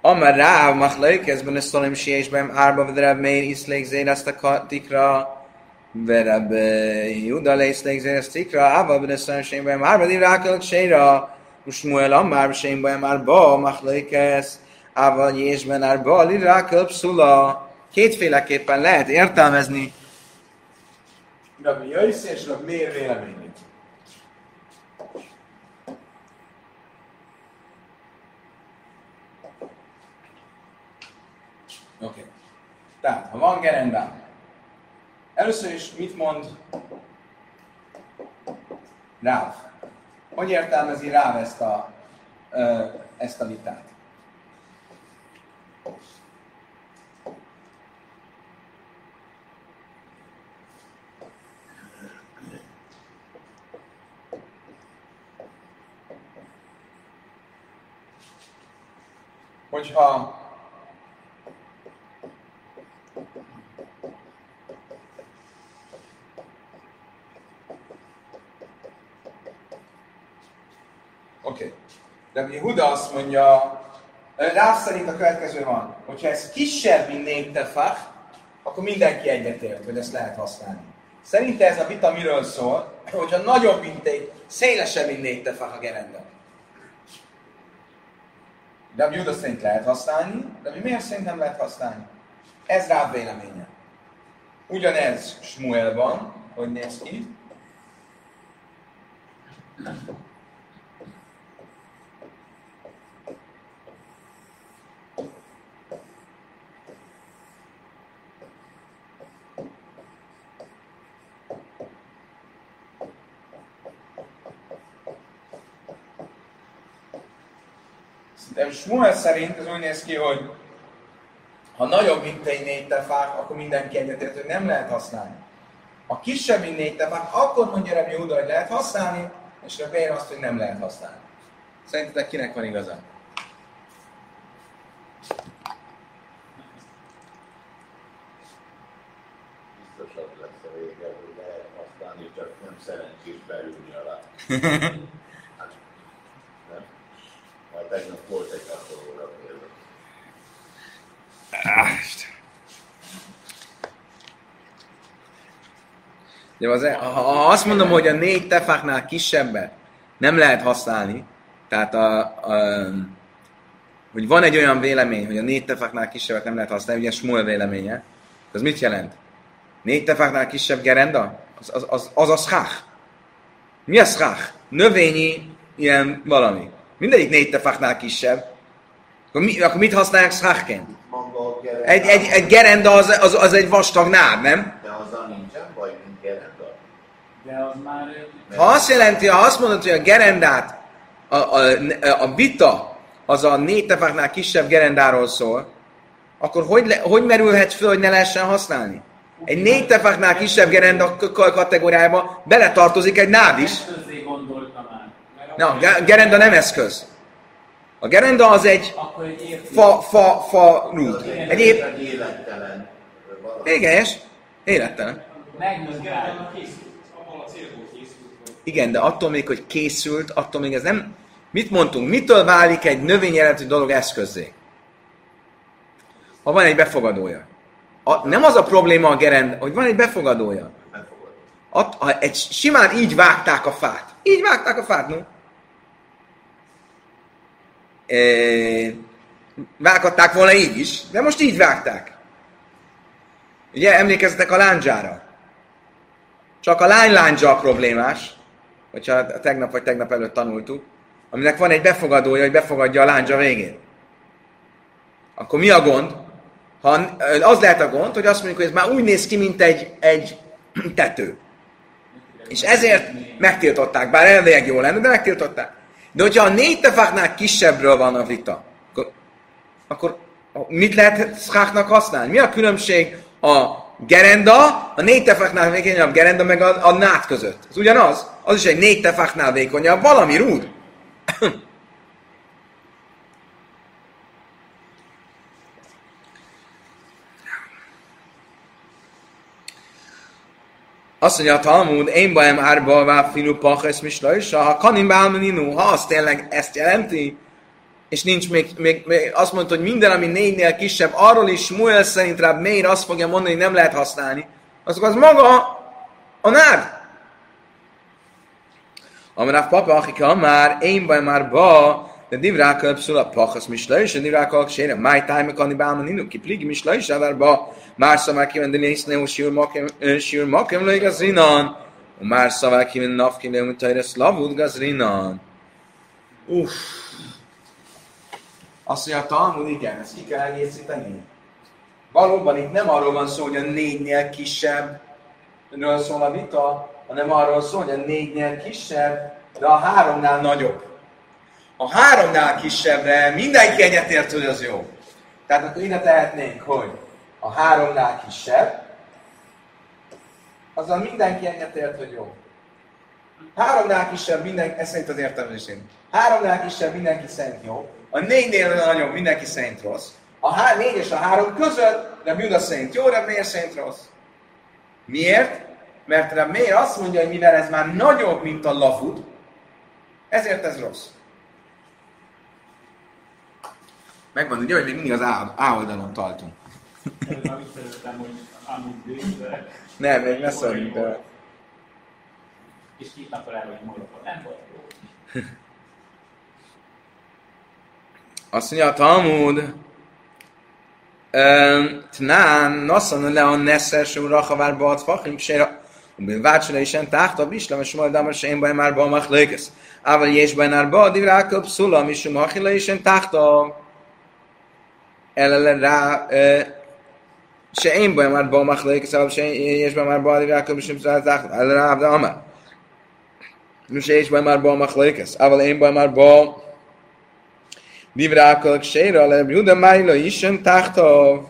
Amar Ráv machlaikesben a szolim siésben árba vederebb mér iszlék zérezt a tikra, verebb Júda lészlék zérezt tikra, ával vederebb szolim siésben árba divrákölök séra, Usmuel amár sémben árba machlaikesz, ával jésben árba livrákölök szula. Kétféleképpen lehet értelmezni Rabbi Jöjsz és Rabbi Mér véleményét. Oké. Tehát, ha van gerendám, először is mit mond Ráv? Hogy értelmezi Ráv ezt a vitát? Hogyha Rabbi Yehuda azt mondja, Ráv szerint a következő van, hogyha ez kisebb, mint 4 tefach, akkor mindenki egyetért, hogy ezt lehet használni. Szerinte ez a vita miről szól, hogyha nagyobb, mint szélesebb, mint 4 tefach a gerenda. Rabbi Yehuda szerint lehet használni, Rabbi Mér szerint nem lehet használni. Ez Ráv véleménye. Ugyanez Smuelban, hogy néz ki. De Smuel szerint ez úgy néz ki, hogy ha nagyobb, mint egy 4 tefach, akkor mindenki egyetért, hogy nem lehet használni. Ha kisebb, mint 4 tefach, akkor mondja Rabbi Yehuda, hogy lehet használni, és Rabbi Mér azt, hogy nem lehet használni. Szerintetek kinek van igaza? Biztos az lesz a vége, hogy lehet használni, csak nem szerencsés beülni alá. Majd tegnap volt egy hasonlóra példa. De ha azt mondom, hogy a 4 tefachnál kisebbet nem lehet használni, tehát hogy van egy olyan vélemény, hogy a 4 tefachnál kisebbet nem lehet használni, ugye Smuel véleménye, az mit jelent? 4 tefachnál kisebb gerenda? Az a schach. Mi a schach? Növényi ilyen valami. Mindegyik 4 tefachnál kisebb. Akkor mit használják schachként? Egy gerenda az egy vastag nád, nem? De azzal nincsen baj, mint gerenda. De az már... Ha azt jelenti, ha azt mondod, hogy a gerendát, a vita az a 4 tefachnál kisebb gerendáról szól, akkor hogy merülhet föl, hogy ne lehessen használni? Egy 4 tefachnál kisebb gerenda kategóriába beletartozik egy nád is. Eszközé gondoltam már. Na, gerenda nem eszköz. A gerenda az egy fa rúd. Egy élettelen. Igen, élettelen. Megmunkálni. Igen, de attól még, hogy készült, attól még ez nem... Mit mondtunk? Mitől válik egy növényjelentő dolog eszközzé? Ha van egy befogadója. Nem az a probléma a gerend, hogy van egy befogadója. Simán így vágták a fát. Így vágták a fát, no? Vághatták volna így is, de most így vágták. Ugye emlékezzetek a lándzsára. Csak a lándzsa a problémás, hogyha tegnap vagy tegnap előtt tanultuk, aminek van egy befogadója, hogy befogadja a lándzsa végén. Akkor mi a gond? Az lehet a gond, hogy azt mondjuk, hogy ez már úgy néz ki, mint egy tető. És ezért megtiltották, bár elvileg jó lenne, de megtiltották. De hogyha a 4 tefachnál kisebbről van a vita, akkor mit lehet schachnak használni? Mi a különbség a gerenda, a 4 tefachnál vékonyabb gerenda, meg a nád között? Ez ugyanaz? Az is egy 4 tefachnál vékonyabb, valami rúd. Azt mondja a Talmud, én bajem árba váfinu pachesz mislajsa, ha kanim bálmeninu, ha az tényleg ezt jelenti, és nincs még azt mondta, hogy minden, ami 4-nél kisebb, arról is Smuel szerint Rab Meir azt fogja mondani, hogy nem lehet használni, az maga a nád. Amarav papa, akik már én baj már ba, de divrákkal pszula pachasz misla is, de divrákkal sére, máj tájmek bálman inuk, ki pligi misla is, ba, már szavák kívendeli, hiszen sír makem lőj gazrinan, már szavák kívendeli, nafki lőj mutajra szlavud gazrinan. Azt mondja, a Talmud, igen, ezt ki kell egészíteni. Valóban itt nem arról van szó, hogy a 4-nél kisebbről szól a vita, hanem arról szól, hogy a 4-nél kisebb, de a 3-nál nagyobb. A 3-nál kisebbre mindenki egyetért, hogy az jó. Tehát akkor ide tehetnénk, hogy a 3-nál kisebb, azzal mindenki egyetért, hogy jó. 3-nál kisebb, mindenki, ez szerint az értelmezésén. 3-nál kisebb, mindenki szerint jó. A 4-nél nagyobb, mindenki szerint rossz. A 4 és a 3 között, Reb Juda szerint jó, Reb Meir szerint rossz. Miért? Mert Reb Meir azt mondja, hogy mivel ez már nagyobb, mint a lavud, ezért ez rossz. Megvan ugye, hogy még mindig az A oldalon tartunk. Nem, még ne szorjunk be. És két nappal el, hogy Molokon nem volt jó. Azt mondja a Talmud, Tnán, Nasszan, Leon, Nesser, Sum, Rachavár, Baat, Fachim, Ksera, Vácsra is táhta, Bislam, és majd Damar, se én baj már ba, Machlekesz. Ával jés bajnár ba, Divrákkal, Pszula, Misum, Hachila is táhta. Elele rá, se én baj már ba, Machlekesz, ával se jés baj már ba, Divrákkal, Misum, táhta. Elele rá, de Amar. Se jés baj már ba, Machlekesz, ával én baj már ba, Divrákkal, Ksera, Reb Juda, Májla is táhta.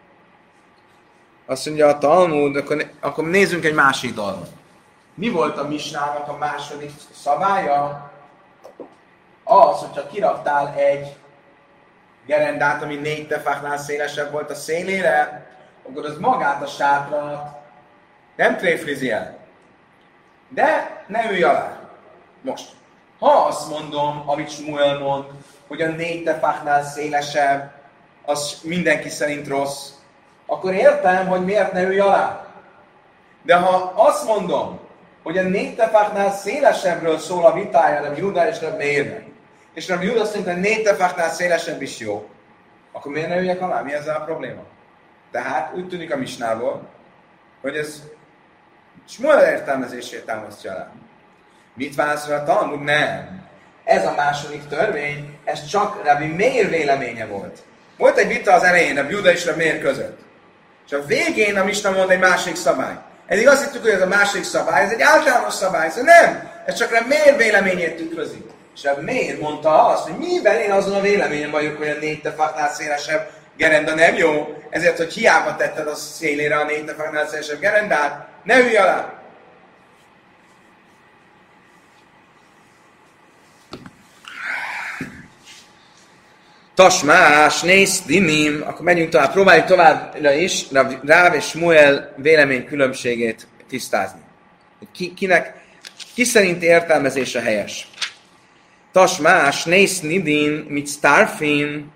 Azt mondja a Talmud, akkor nézzünk egy másik dolgot. Mi volt a Misnának a második szabálya? Az, hogyha kiraktál egy gerendát, ami 4 tefáknál szélesebb volt a szélére, akkor az magát a sátrat nem tréflizi el. De ne ülj alá. Most, ha azt mondom, amit Smuel mond, hogy a 4 tefáknál szélesebb, az mindenki szerint rossz, akkor értem, hogy miért ne ülj alá. De ha azt mondom, hogy a 4 tefáknál szélesebbről szól a vitája Reb Juda és Reb Meirnek, és Reb Juda szerint a 4 tefáknál szélesebb is jó, akkor miért ne üljek alá? Mi ezzel a probléma? Tehát úgy tűnik a Misnából, hogy ez Smuel értelmezését támasztja alá. Mit válaszol a Talmud? Nem. Ez a második törvény, ez csak Rabbi Meir véleménye volt. Volt egy vita az elején Reb Juda és Reb Meir között. És a végén a Misna mond egy másik szabály. Eddig azt hittük, hogy ez a másik szabály, ez egy általános szabály. Szóval nem, ez csak Reb Meir véleményét tükrözi. És Reb Meir mondta azt, hogy mivel én azon a véleményen vagyok, hogy a 4 tefáknál szélesebb gerenda nem jó, ezért, hogy hiába tetted a szélére a 4 tefáknál szélesebb gerendát, ne ülj alá. Tasmás, nézd, dinim, akkor megyünk tovább, próbáljuk továbbra is Ráv és Smuel vélemény különbségét tisztázni. Ki szerint értelmezése helyes? Tasmás, nézd, nidin, mit starfin,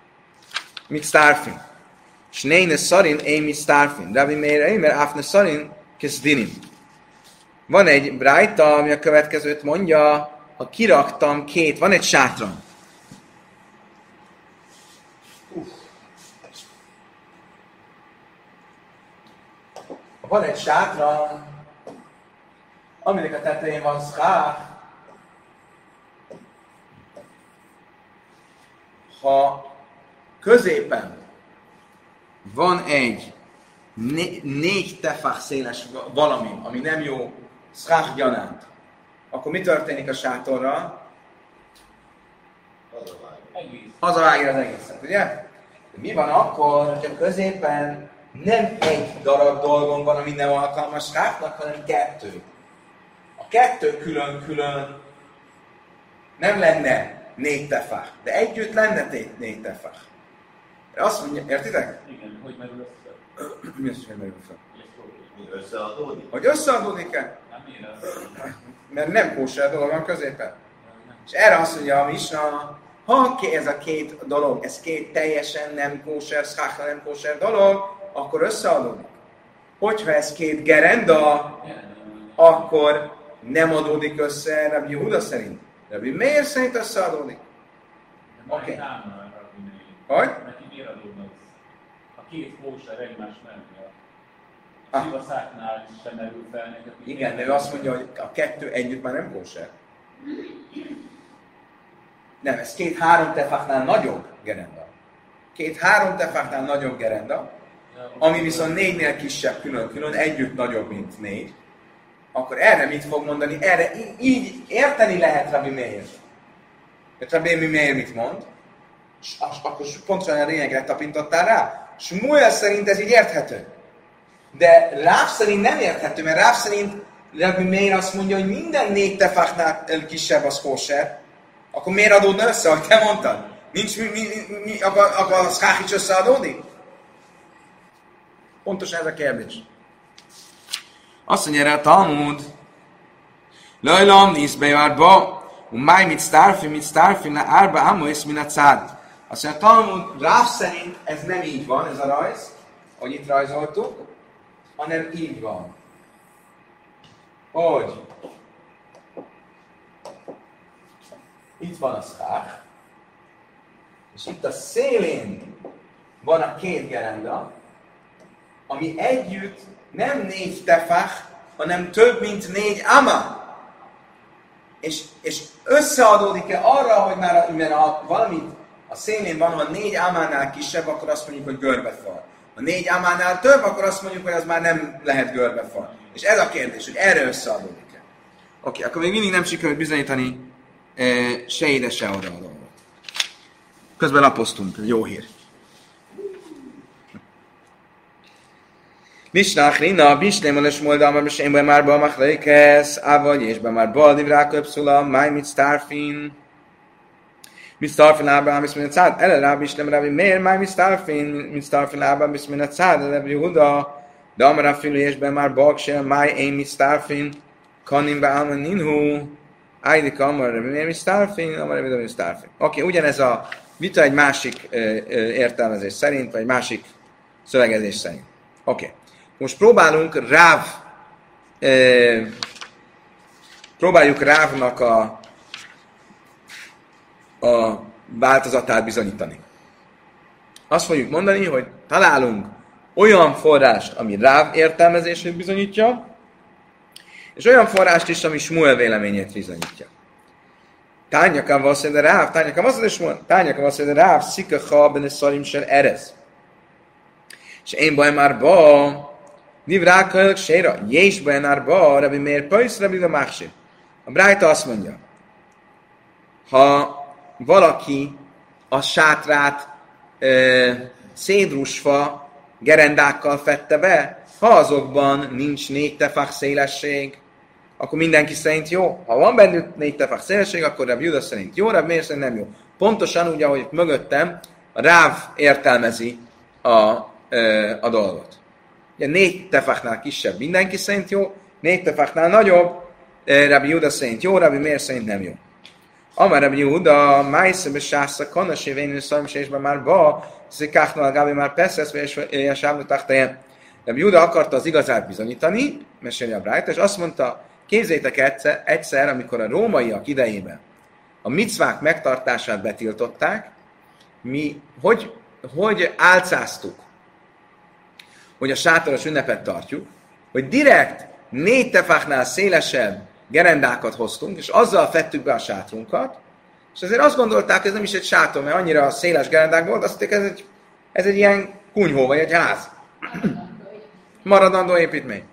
Snéne szarin, én mit starfin. Rabbi Meir, Eimer, Áfne szarin, kész dinim. Van egy brájta, ami a következőt mondja, ha kiraktam van egy sátram. Van egy sátra, aminek a tetején van szkár. Ha középen van egy 4 tefach széles valami, ami nem jó szkár gyanánt, akkor mi történik a sátorral? Hazavágja az egészet, ugye? Mi van akkor, hogyha középen nem egy darab dolgon van, ami nem alkalmas skápnak, hanem 2. A 2 külön-külön nem lenne 4 tefach, de együtt lenne 4 tefach. Azt mondja, értitek? Igen, hogy merül össze. Mi az, hogy merül fel? Összeadódik? Hogy összeadódik-e? Nem ér. Mert nem kóser dolog van középen. És erre azt mondja a Misna, Ha ez a két dolog, ez két teljesen nem kóser, szkákra nem kóser dolog, akkor összeadódik. Hogyha ez két gerenda, akkor nem adódik össze Rabbi Yehuda szerint. Rabbi Meir szerint összeadódik. Oké. Hogy? Neki miért adódna össze? A két kóser egymás mellé. A Ah. szivaszáknál sem merül fel nekik. Igen, de ő azt mondja, hogy a kettő együtt már nem kóser. Nem, ez 2-3 tefáknál nagyobb gerenda. 2-3 tefáknál nagyobb gerenda, ami viszont 4-nél kisebb külön-külön, együtt nagyobb, mint 4. Akkor erre mit fog mondani? Erre így érteni lehet Rabbi Meir. Rabbi Meir mit mond? Akkor pontosan a lényegre tapintottál rá. Smuel szerint ez így érthető. De Ráv szerint nem érthető, mert Ráv szerint Rabbi Meir azt mondja, hogy minden 4 tefáknál kisebb az kóser. Akkor miért adódna össze, ahogy te mondtad? Nincs akkor a szkáhics összeadódik? Pontosan ez a kérdés. Azt mondja erre a Talmud, Lajlam, Niszbejvárba, Máj mit sztárfi, na árba ámoisz, min a cád. Azt mondja a Talmud, Ráv szerint ez nem így van, ez a rajz, ahogy itt rajzoltuk, hanem így van. Hogy? Itt van a szkák, és itt a szélén van a két gerenda, ami együtt nem 4 tefach, hanem több mint 4 ama. És összeadódik-e arra, hogy mert valamit a szélén van, ha 4 amánál kisebb, akkor azt mondjuk, hogy görbefal. Ha 4 amánál több, akkor azt mondjuk, hogy az már nem lehet görbefal. És ez a kérdés, hogy erre összeadódik-e. Oké, akkor még mindig nem sikerült bizonyítani se ide, se oda a dolgot. Közben lapoztunk, jó hír. Misnach Rina, Bisnémon és Moldalma, és én már be a Machlaikesz, Avagy, és be már Baldiv Ráköpszula, Máj mit Starfin, mit Starfin Ábrahám, és minden cád, ele rá Bisném Rabbi Meir, Máj mit Starfin Ábrahám, és minden cád, ele Rabbi Huda, de Amara Filu, és be már Baksel, Máj én mit Starfin, Kanim be Alman Ninhu, Ájdik Amara Rabbi Meir mit Starfin, Amara Rabbi mit Starfin. Oké, ugyanez a vita egy másik értelmezés szerint, vagy másik szövegezés szerint. Oké. Most próbáljuk Rávnak a változatát bizonyítani. Azt fogjuk mondani, hogy találunk olyan forrást, ami Ráv értelmezését bizonyítja, és olyan forrást is, ami Smuel véleményét bizonyítja. Tányaka vasszede Ráv, szikacha benne szarim sel erez. És én baj már ba, Nivrákölök séra, Jésbe enárba, Rabbi Meir Pajsz, Rabbi de Máksé. A Brájta azt mondja, ha valaki a sátrát szédrusfa gerendákkal fette be, ha azokban nincs 4 tefach szélesség, akkor mindenki szerint jó. Ha van bennük 4 tefach szélesség, akkor Rabbi Juda szerint jó, Rabbi Meir szerint nem jó. Pontosan úgy, ahogy mögöttem, a Ráv értelmezi a dolgot. Ugye 4 tefachnál kisebb mindenki szerint jó, 4 tefachnál nagyobb, Rabbi Juda szerint jó, Rabbi Meir szerint nem jó. Amar Rabbi Yehuda, májszebe sásza, kanasé vénő szajmsésben már ba, szikáhnal gábi már peszesz, és sávnu tachtajem. Rabbi Yehuda akarta az igazát bizonyítani, meséli a Brájta, és azt mondta, képzeljétek egyszer, amikor a rómaiak idejében a micvák megtartását betiltották, mi hogy álcáztuk, hogy a sátoros ünnepet tartjuk, hogy direkt 4 tefachnál szélesebb gerendákat hoztunk, és azzal fettük be a sátrunkat, és azért azt gondolták, hogy ez nem is egy sátor, mert annyira széles gerendák volt, azt mondták, ez egy ilyen kunyhó, vagy egy ház. Maradandó építmény.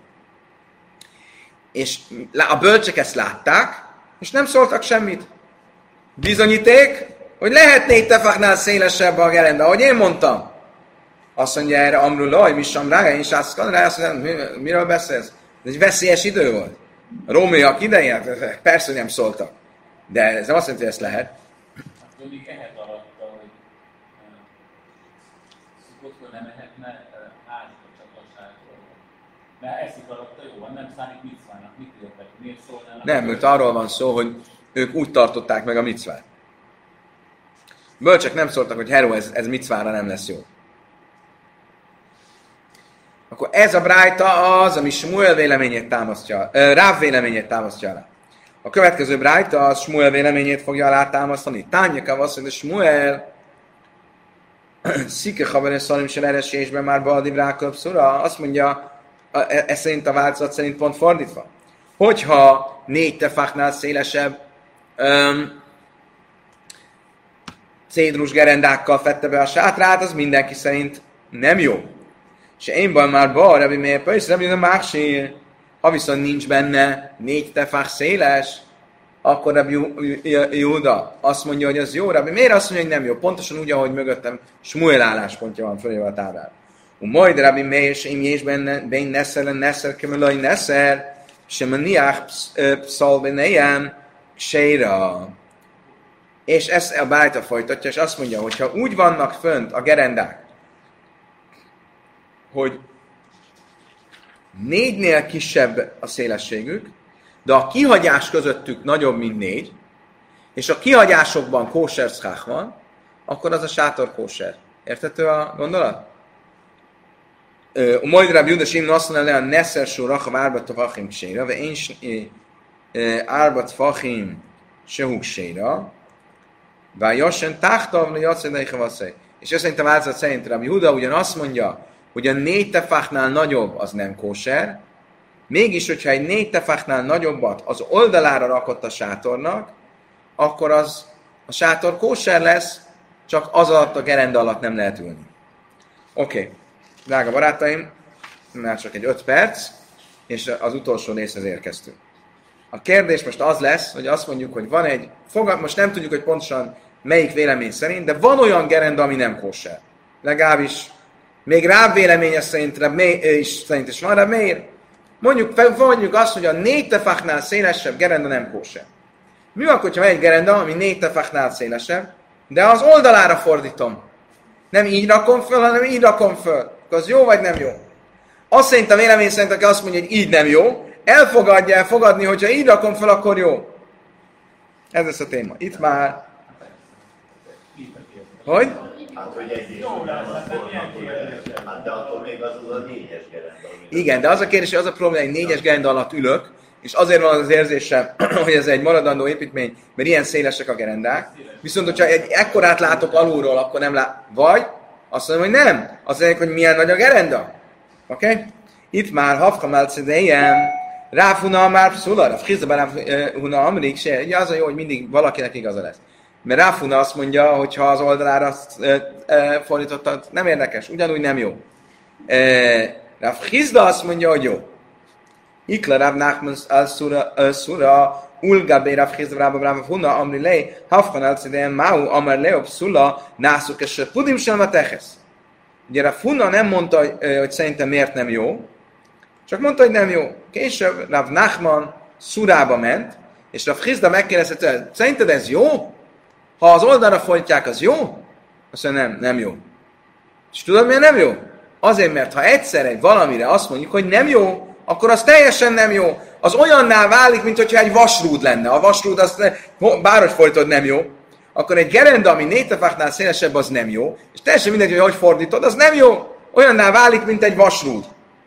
És a bölcsek ezt látták, és nem szóltak semmit. Bizonyíték, hogy lehet 4 tefachnál szélesebb a gerenda, ahogy én mondtam. Azt mondja erre Amrulaj, Missam Rája, én sászkan rá, azt mondja, miről beszélsz? Ez egy veszélyes idő volt. A rómaiak idején, persze, hogy nem szóltak. De ez nem azt jelenti, hogy ezt lehet. Mondjuk ehet alatta, hogy szukottkor nem ehetne házba csak a sátorban. Mert eszik alatta, jó van, nem számít micvának, mit értek, miért szólnának? Nem, mert arról van szó, hogy ők úgy tartották meg a micvát. Bölcsek nem szóltak, hogy Heró, ez micvára nem lesz jó. Akkor ez a brájta az, ami Smuel véleményét támasztja, Ráv véleményét támasztja alá. A következő brájta az Smuel véleményét fogja alátámasztani. Tányaka azt mondja, Smuel Szike Haberes Szalim se eresésben már Baldi Bráköp Szura, azt mondja, ez szerint a változat szerint pont fordítva. Hogyha 4 tefáknál szélesebb cédrus gerendákkal fette be a sátrát, az mindenki szerint nem jó. És én már bal, Rabbi Meir Pöjsz, Rabbi Máksír, ha viszont nincs benne 4 tefák széles, akkor Rabbi Júda azt mondja, hogy az jó, Rabbi Meir azt mondja, hogy nem jó. Pontosan úgy, ahogy mögöttem Smuel álláspontja van fölé a táblára. Majd Rabbi Meir, és én is benne, Nesser, Kemelai Nesser, sem a Niach Pszal Benejem, Séra. És ezt a bájta folytatja, és azt mondja, hogy ha úgy vannak fönt a gerendák, hogy 4-nél kisebb a szélességük, de a kihagyás közöttük nagyobb, mint 4, és a kihagyásokban kóser szchach van, akkor az a sátor kóser. Érthető a gondolat? Majd Rabbi Júda Simon azt mondja, hogy Nesser Suracha Árbat Fachim Séra, ve én Árbat Fachim Sehuk Séra, Vájasen Táchtav, Jacedei Havaszai. És ez szerint a változat szerint Rabbi Júda ugyan azt mondja, hogy a 4 tefáknál nagyobb az nem kóser, mégis, hogyha egy 4 tefáknál nagyobbat az oldalára rakott a sátornak, akkor az a sátor kóser lesz, csak az alatt a gerenda alatt nem lehet ülni. Oké. Drága barátaim, már csak egy 5 perc, és az utolsó részhez érkeztünk. A kérdés most az lesz, hogy azt mondjuk, hogy van egy, most nem tudjuk, hogy pontosan melyik vélemény szerint, de van olyan gerenda, ami nem kóser. Legalábbis még Ráv véleménye szerint is van Ráv Meir. Mondjuk azt, hogy a 4 tefáknál szélesebb gerenda nem kóser. Mi akkor, ha egy gerenda, ami 4 tefáknál szélesebb, de az oldalára fordítom. Nem így rakom föl, hanem így rakom föl. Az jó vagy nem jó? Azt szerint a vélemény szerint, aki azt mondja, hogy így nem jó, elfogadni, hogyha így rakom föl, akkor jó. Ez lesz a téma. Itt már... Hogy? Hát, hogy egy is hát, de akkor még az a 4-es gerenda. Igen, de az a kérdés, hogy az a probléma, hogy 4-es gerenda alatt ülök, és azért van az érzésem, hogy ez egy maradandó építmény, mert ilyen szélesek a gerendák. Viszont, hogyha egy ekkorát látok alulról, akkor nem vagy azt mondom, hogy nem. Azt mondják, hogy milyen nagy a gerenda. Oké? Okay? Itt már Hafkamál Cedejem, Ráfuna már Szula, Rafchizda Ráfuna Amrik, se. Ugye az a jó, hogy mindig valakinek igaza lesz. Mert Ráfuna azt mondja, hogy ha az oldalára fordítottad, nem érdekes, ugyanúgy nem jó. Rafchizda azt mondja, hogy jó. Ikla Rav Nachman al-Sura, Ulga Rav Chizda Rav Huna Amri Lei, Hafkan al-Cedejem Mau Amar Leo Pszula, Nászuk és Pudim Selma Techesz. Ugye Rav Huna nem mondta, hogy szerintem miért nem jó, csak mondta, hogy nem jó. Később Rav Nachman Szurába ment, és Rav Chizda megkérdezte, szerinted ez jó? Ha az oldalra fordítják, az jó? Azt mondja, nem jó. És tudod, miért nem jó? Azért, mert ha egyszer egy valamire azt mondjuk, hogy nem jó, akkor az teljesen nem jó. Az olyanná válik, mint hogyha egy vasrúd lenne. A vasrúd azt bárhogy fordítod, nem jó. Akkor egy gerenda, ami 4 tefáknál szélesebb, az nem jó. És teljesen mindegy, hogy fordítod, az nem jó. Olyanná válik, mint egy vasrúd.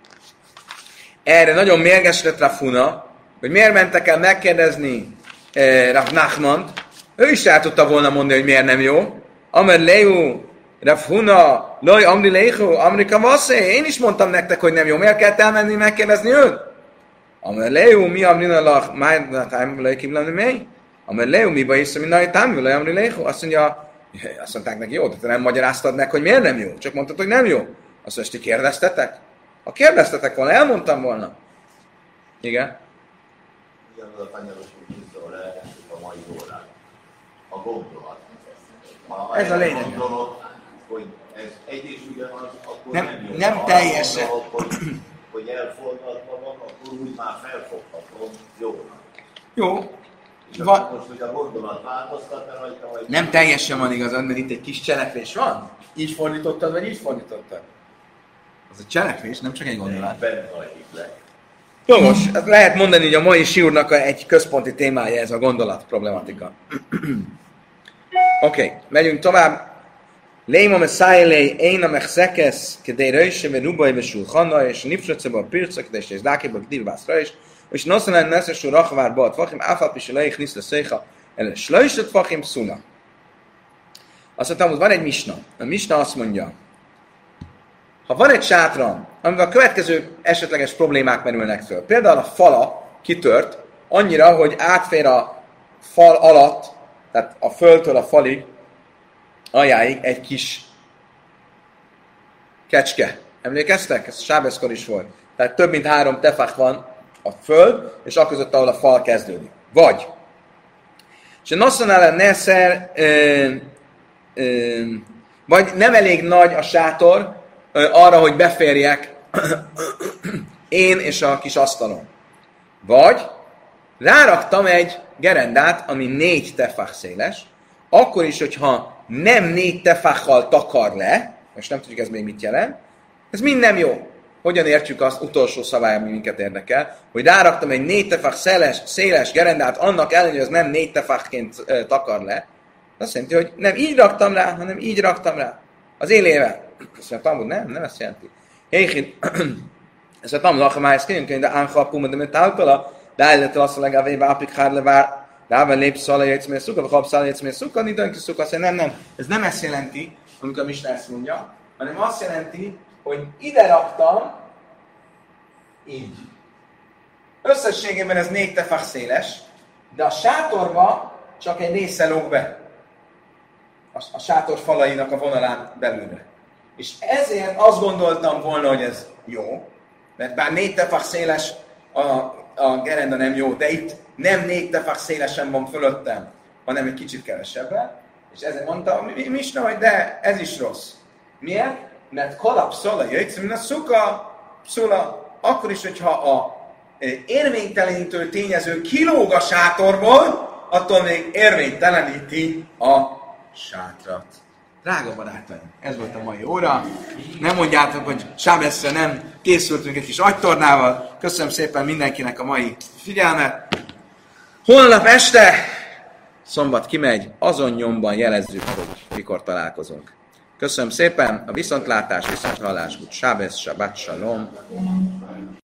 Erre nagyon mérges lett Rav Huna, hogy miért mentek el megkérdezni Rav Nachmant. Ő is el tudta volna mondani, hogy miért nem jó. Amer Leu, Rav Huna, Loj Amri Leichu, Amrika Vasszé. Én is mondtam nektek, hogy nem jó. Miért kellett elmenni megkérdezni őt? Amer Leu, mi Amrina Lach, Májtáim Leikim lenni mély? Amer Leu, mi Baisza, mi Najtáim, Loj Amri Leichu? Azt mondták neki, jó, de te nem magyaráztad meg, hogy miért nem jó. Csak mondtad, hogy nem jó. Azt mondja, ti kérdeztetek? Ha kérdeztetek volna, elmondtam volna. Igen. Ugyanaz a kanyaros, hogy szól el a mai órán. A gondolat. Ez a lényeg. Hogy ez egy és ugyanaz, akkor nem teljesen. Hogy elfordulhatva van, akkor úgy már felfoghatom jónak. Jó. És most, hogy a gondolat változtat, rajta, vagy... Nem teljesen van igazad, mert itt egy kis cselekvés van. Így fordítottad, vagy így fordítottad? Az a cselekvés, nem csak egy gondolat. Benne hajlik le. Jó, most lehet mondani, hogy a mai siúrnak egy központi témája ez a gondolat problematika. Oké, megyünk tovább. Léma szájlé, én amech szekesz, kedé röjse, rubai besul hanna, és nipsöcebe a pircak, és dákéba kdívbászra is, és noszalán neszesú rachvárba a tvachim, áfap is a leich niszle széha, el slöjse tvachim szuna. Azt mondtam, hogy van egy misna. A misna azt mondja, ha van egy sátram, amivel a következő esetleges problémák merülnek föl. Például a fala kitört annyira, hogy átfér a fal alatt, tehát a földtől a falig, aljáig egy kis kecske. Emlékeztek? Ez Sábeszkor is volt. Tehát több mint 3 tefach van a föld, és aközött, ahol a fal kezdődik. Vagy, és nasszonál neszer, vagy nem elég nagy a sátor arra, hogy beférjek én és a kis asztalon. Vagy ráraktam egy gerendát, ami 4 tefach széles, akkor is, hogyha nem 4 tefachal takar le, most nem tudjuk ez még mit jelent, ez mind nem jó. Hogyan értjük azt utolsó szabály, ami minket érdekel, hogy ráraktam egy 4 tefach széles gerendát, annak ellenére, hogy ez nem 4 tefachként takar le, azt jelenti, hogy nem így raktam rá, hanem így raktam rá. Az élével. Azt mondja, Talmud, nem ezt jelenti. Héjjén, ezt a Talmud, ha már ezt kérjünk, de ánkhapum, de mint álpala, de ellettel azt a legalább ápik hárlevár, Rában lép szala jegyszmény szuka, vagy habszala jegyszmény szuka, nidönki szuka. Azt mondja, nem. Ez nem ezt jelenti, amikor a Misna ezt mondja, hanem azt jelenti, hogy ide raktam, így. Összességében ez 4 tefach széles, de a sátorba csak egy része lóg be. A sátor falainak a vonalán belülre. És ezért azt gondoltam volna, hogy ez jó, mert bár 4 tefach széles a gerenda nem jó, de itt nem 4 tefach szélesen van fölöttem, hanem egy kicsit kevesebben. És ezért mondta a Misna, hogy de ez is rossz. Miért? Mert kalap szala jöjjtsz, mint a szuka, szula, akkor is, hogyha a érvénytelenítő tényező kilóg a sátorból, attól még érvényteleníti a sátrat. Drága barátaim, ez volt a mai óra. Nem mondjátok, hogy Sábeszre nem készültünk egy kis agytornával. Köszönöm szépen mindenkinek a mai figyelmet. Holnap este, szombat kimegy, azon nyomban jelezzük, hogy mikor találkozunk. Köszönöm szépen, a viszontlátás, viszonthallás, Sábesz, Shabbat Shalom.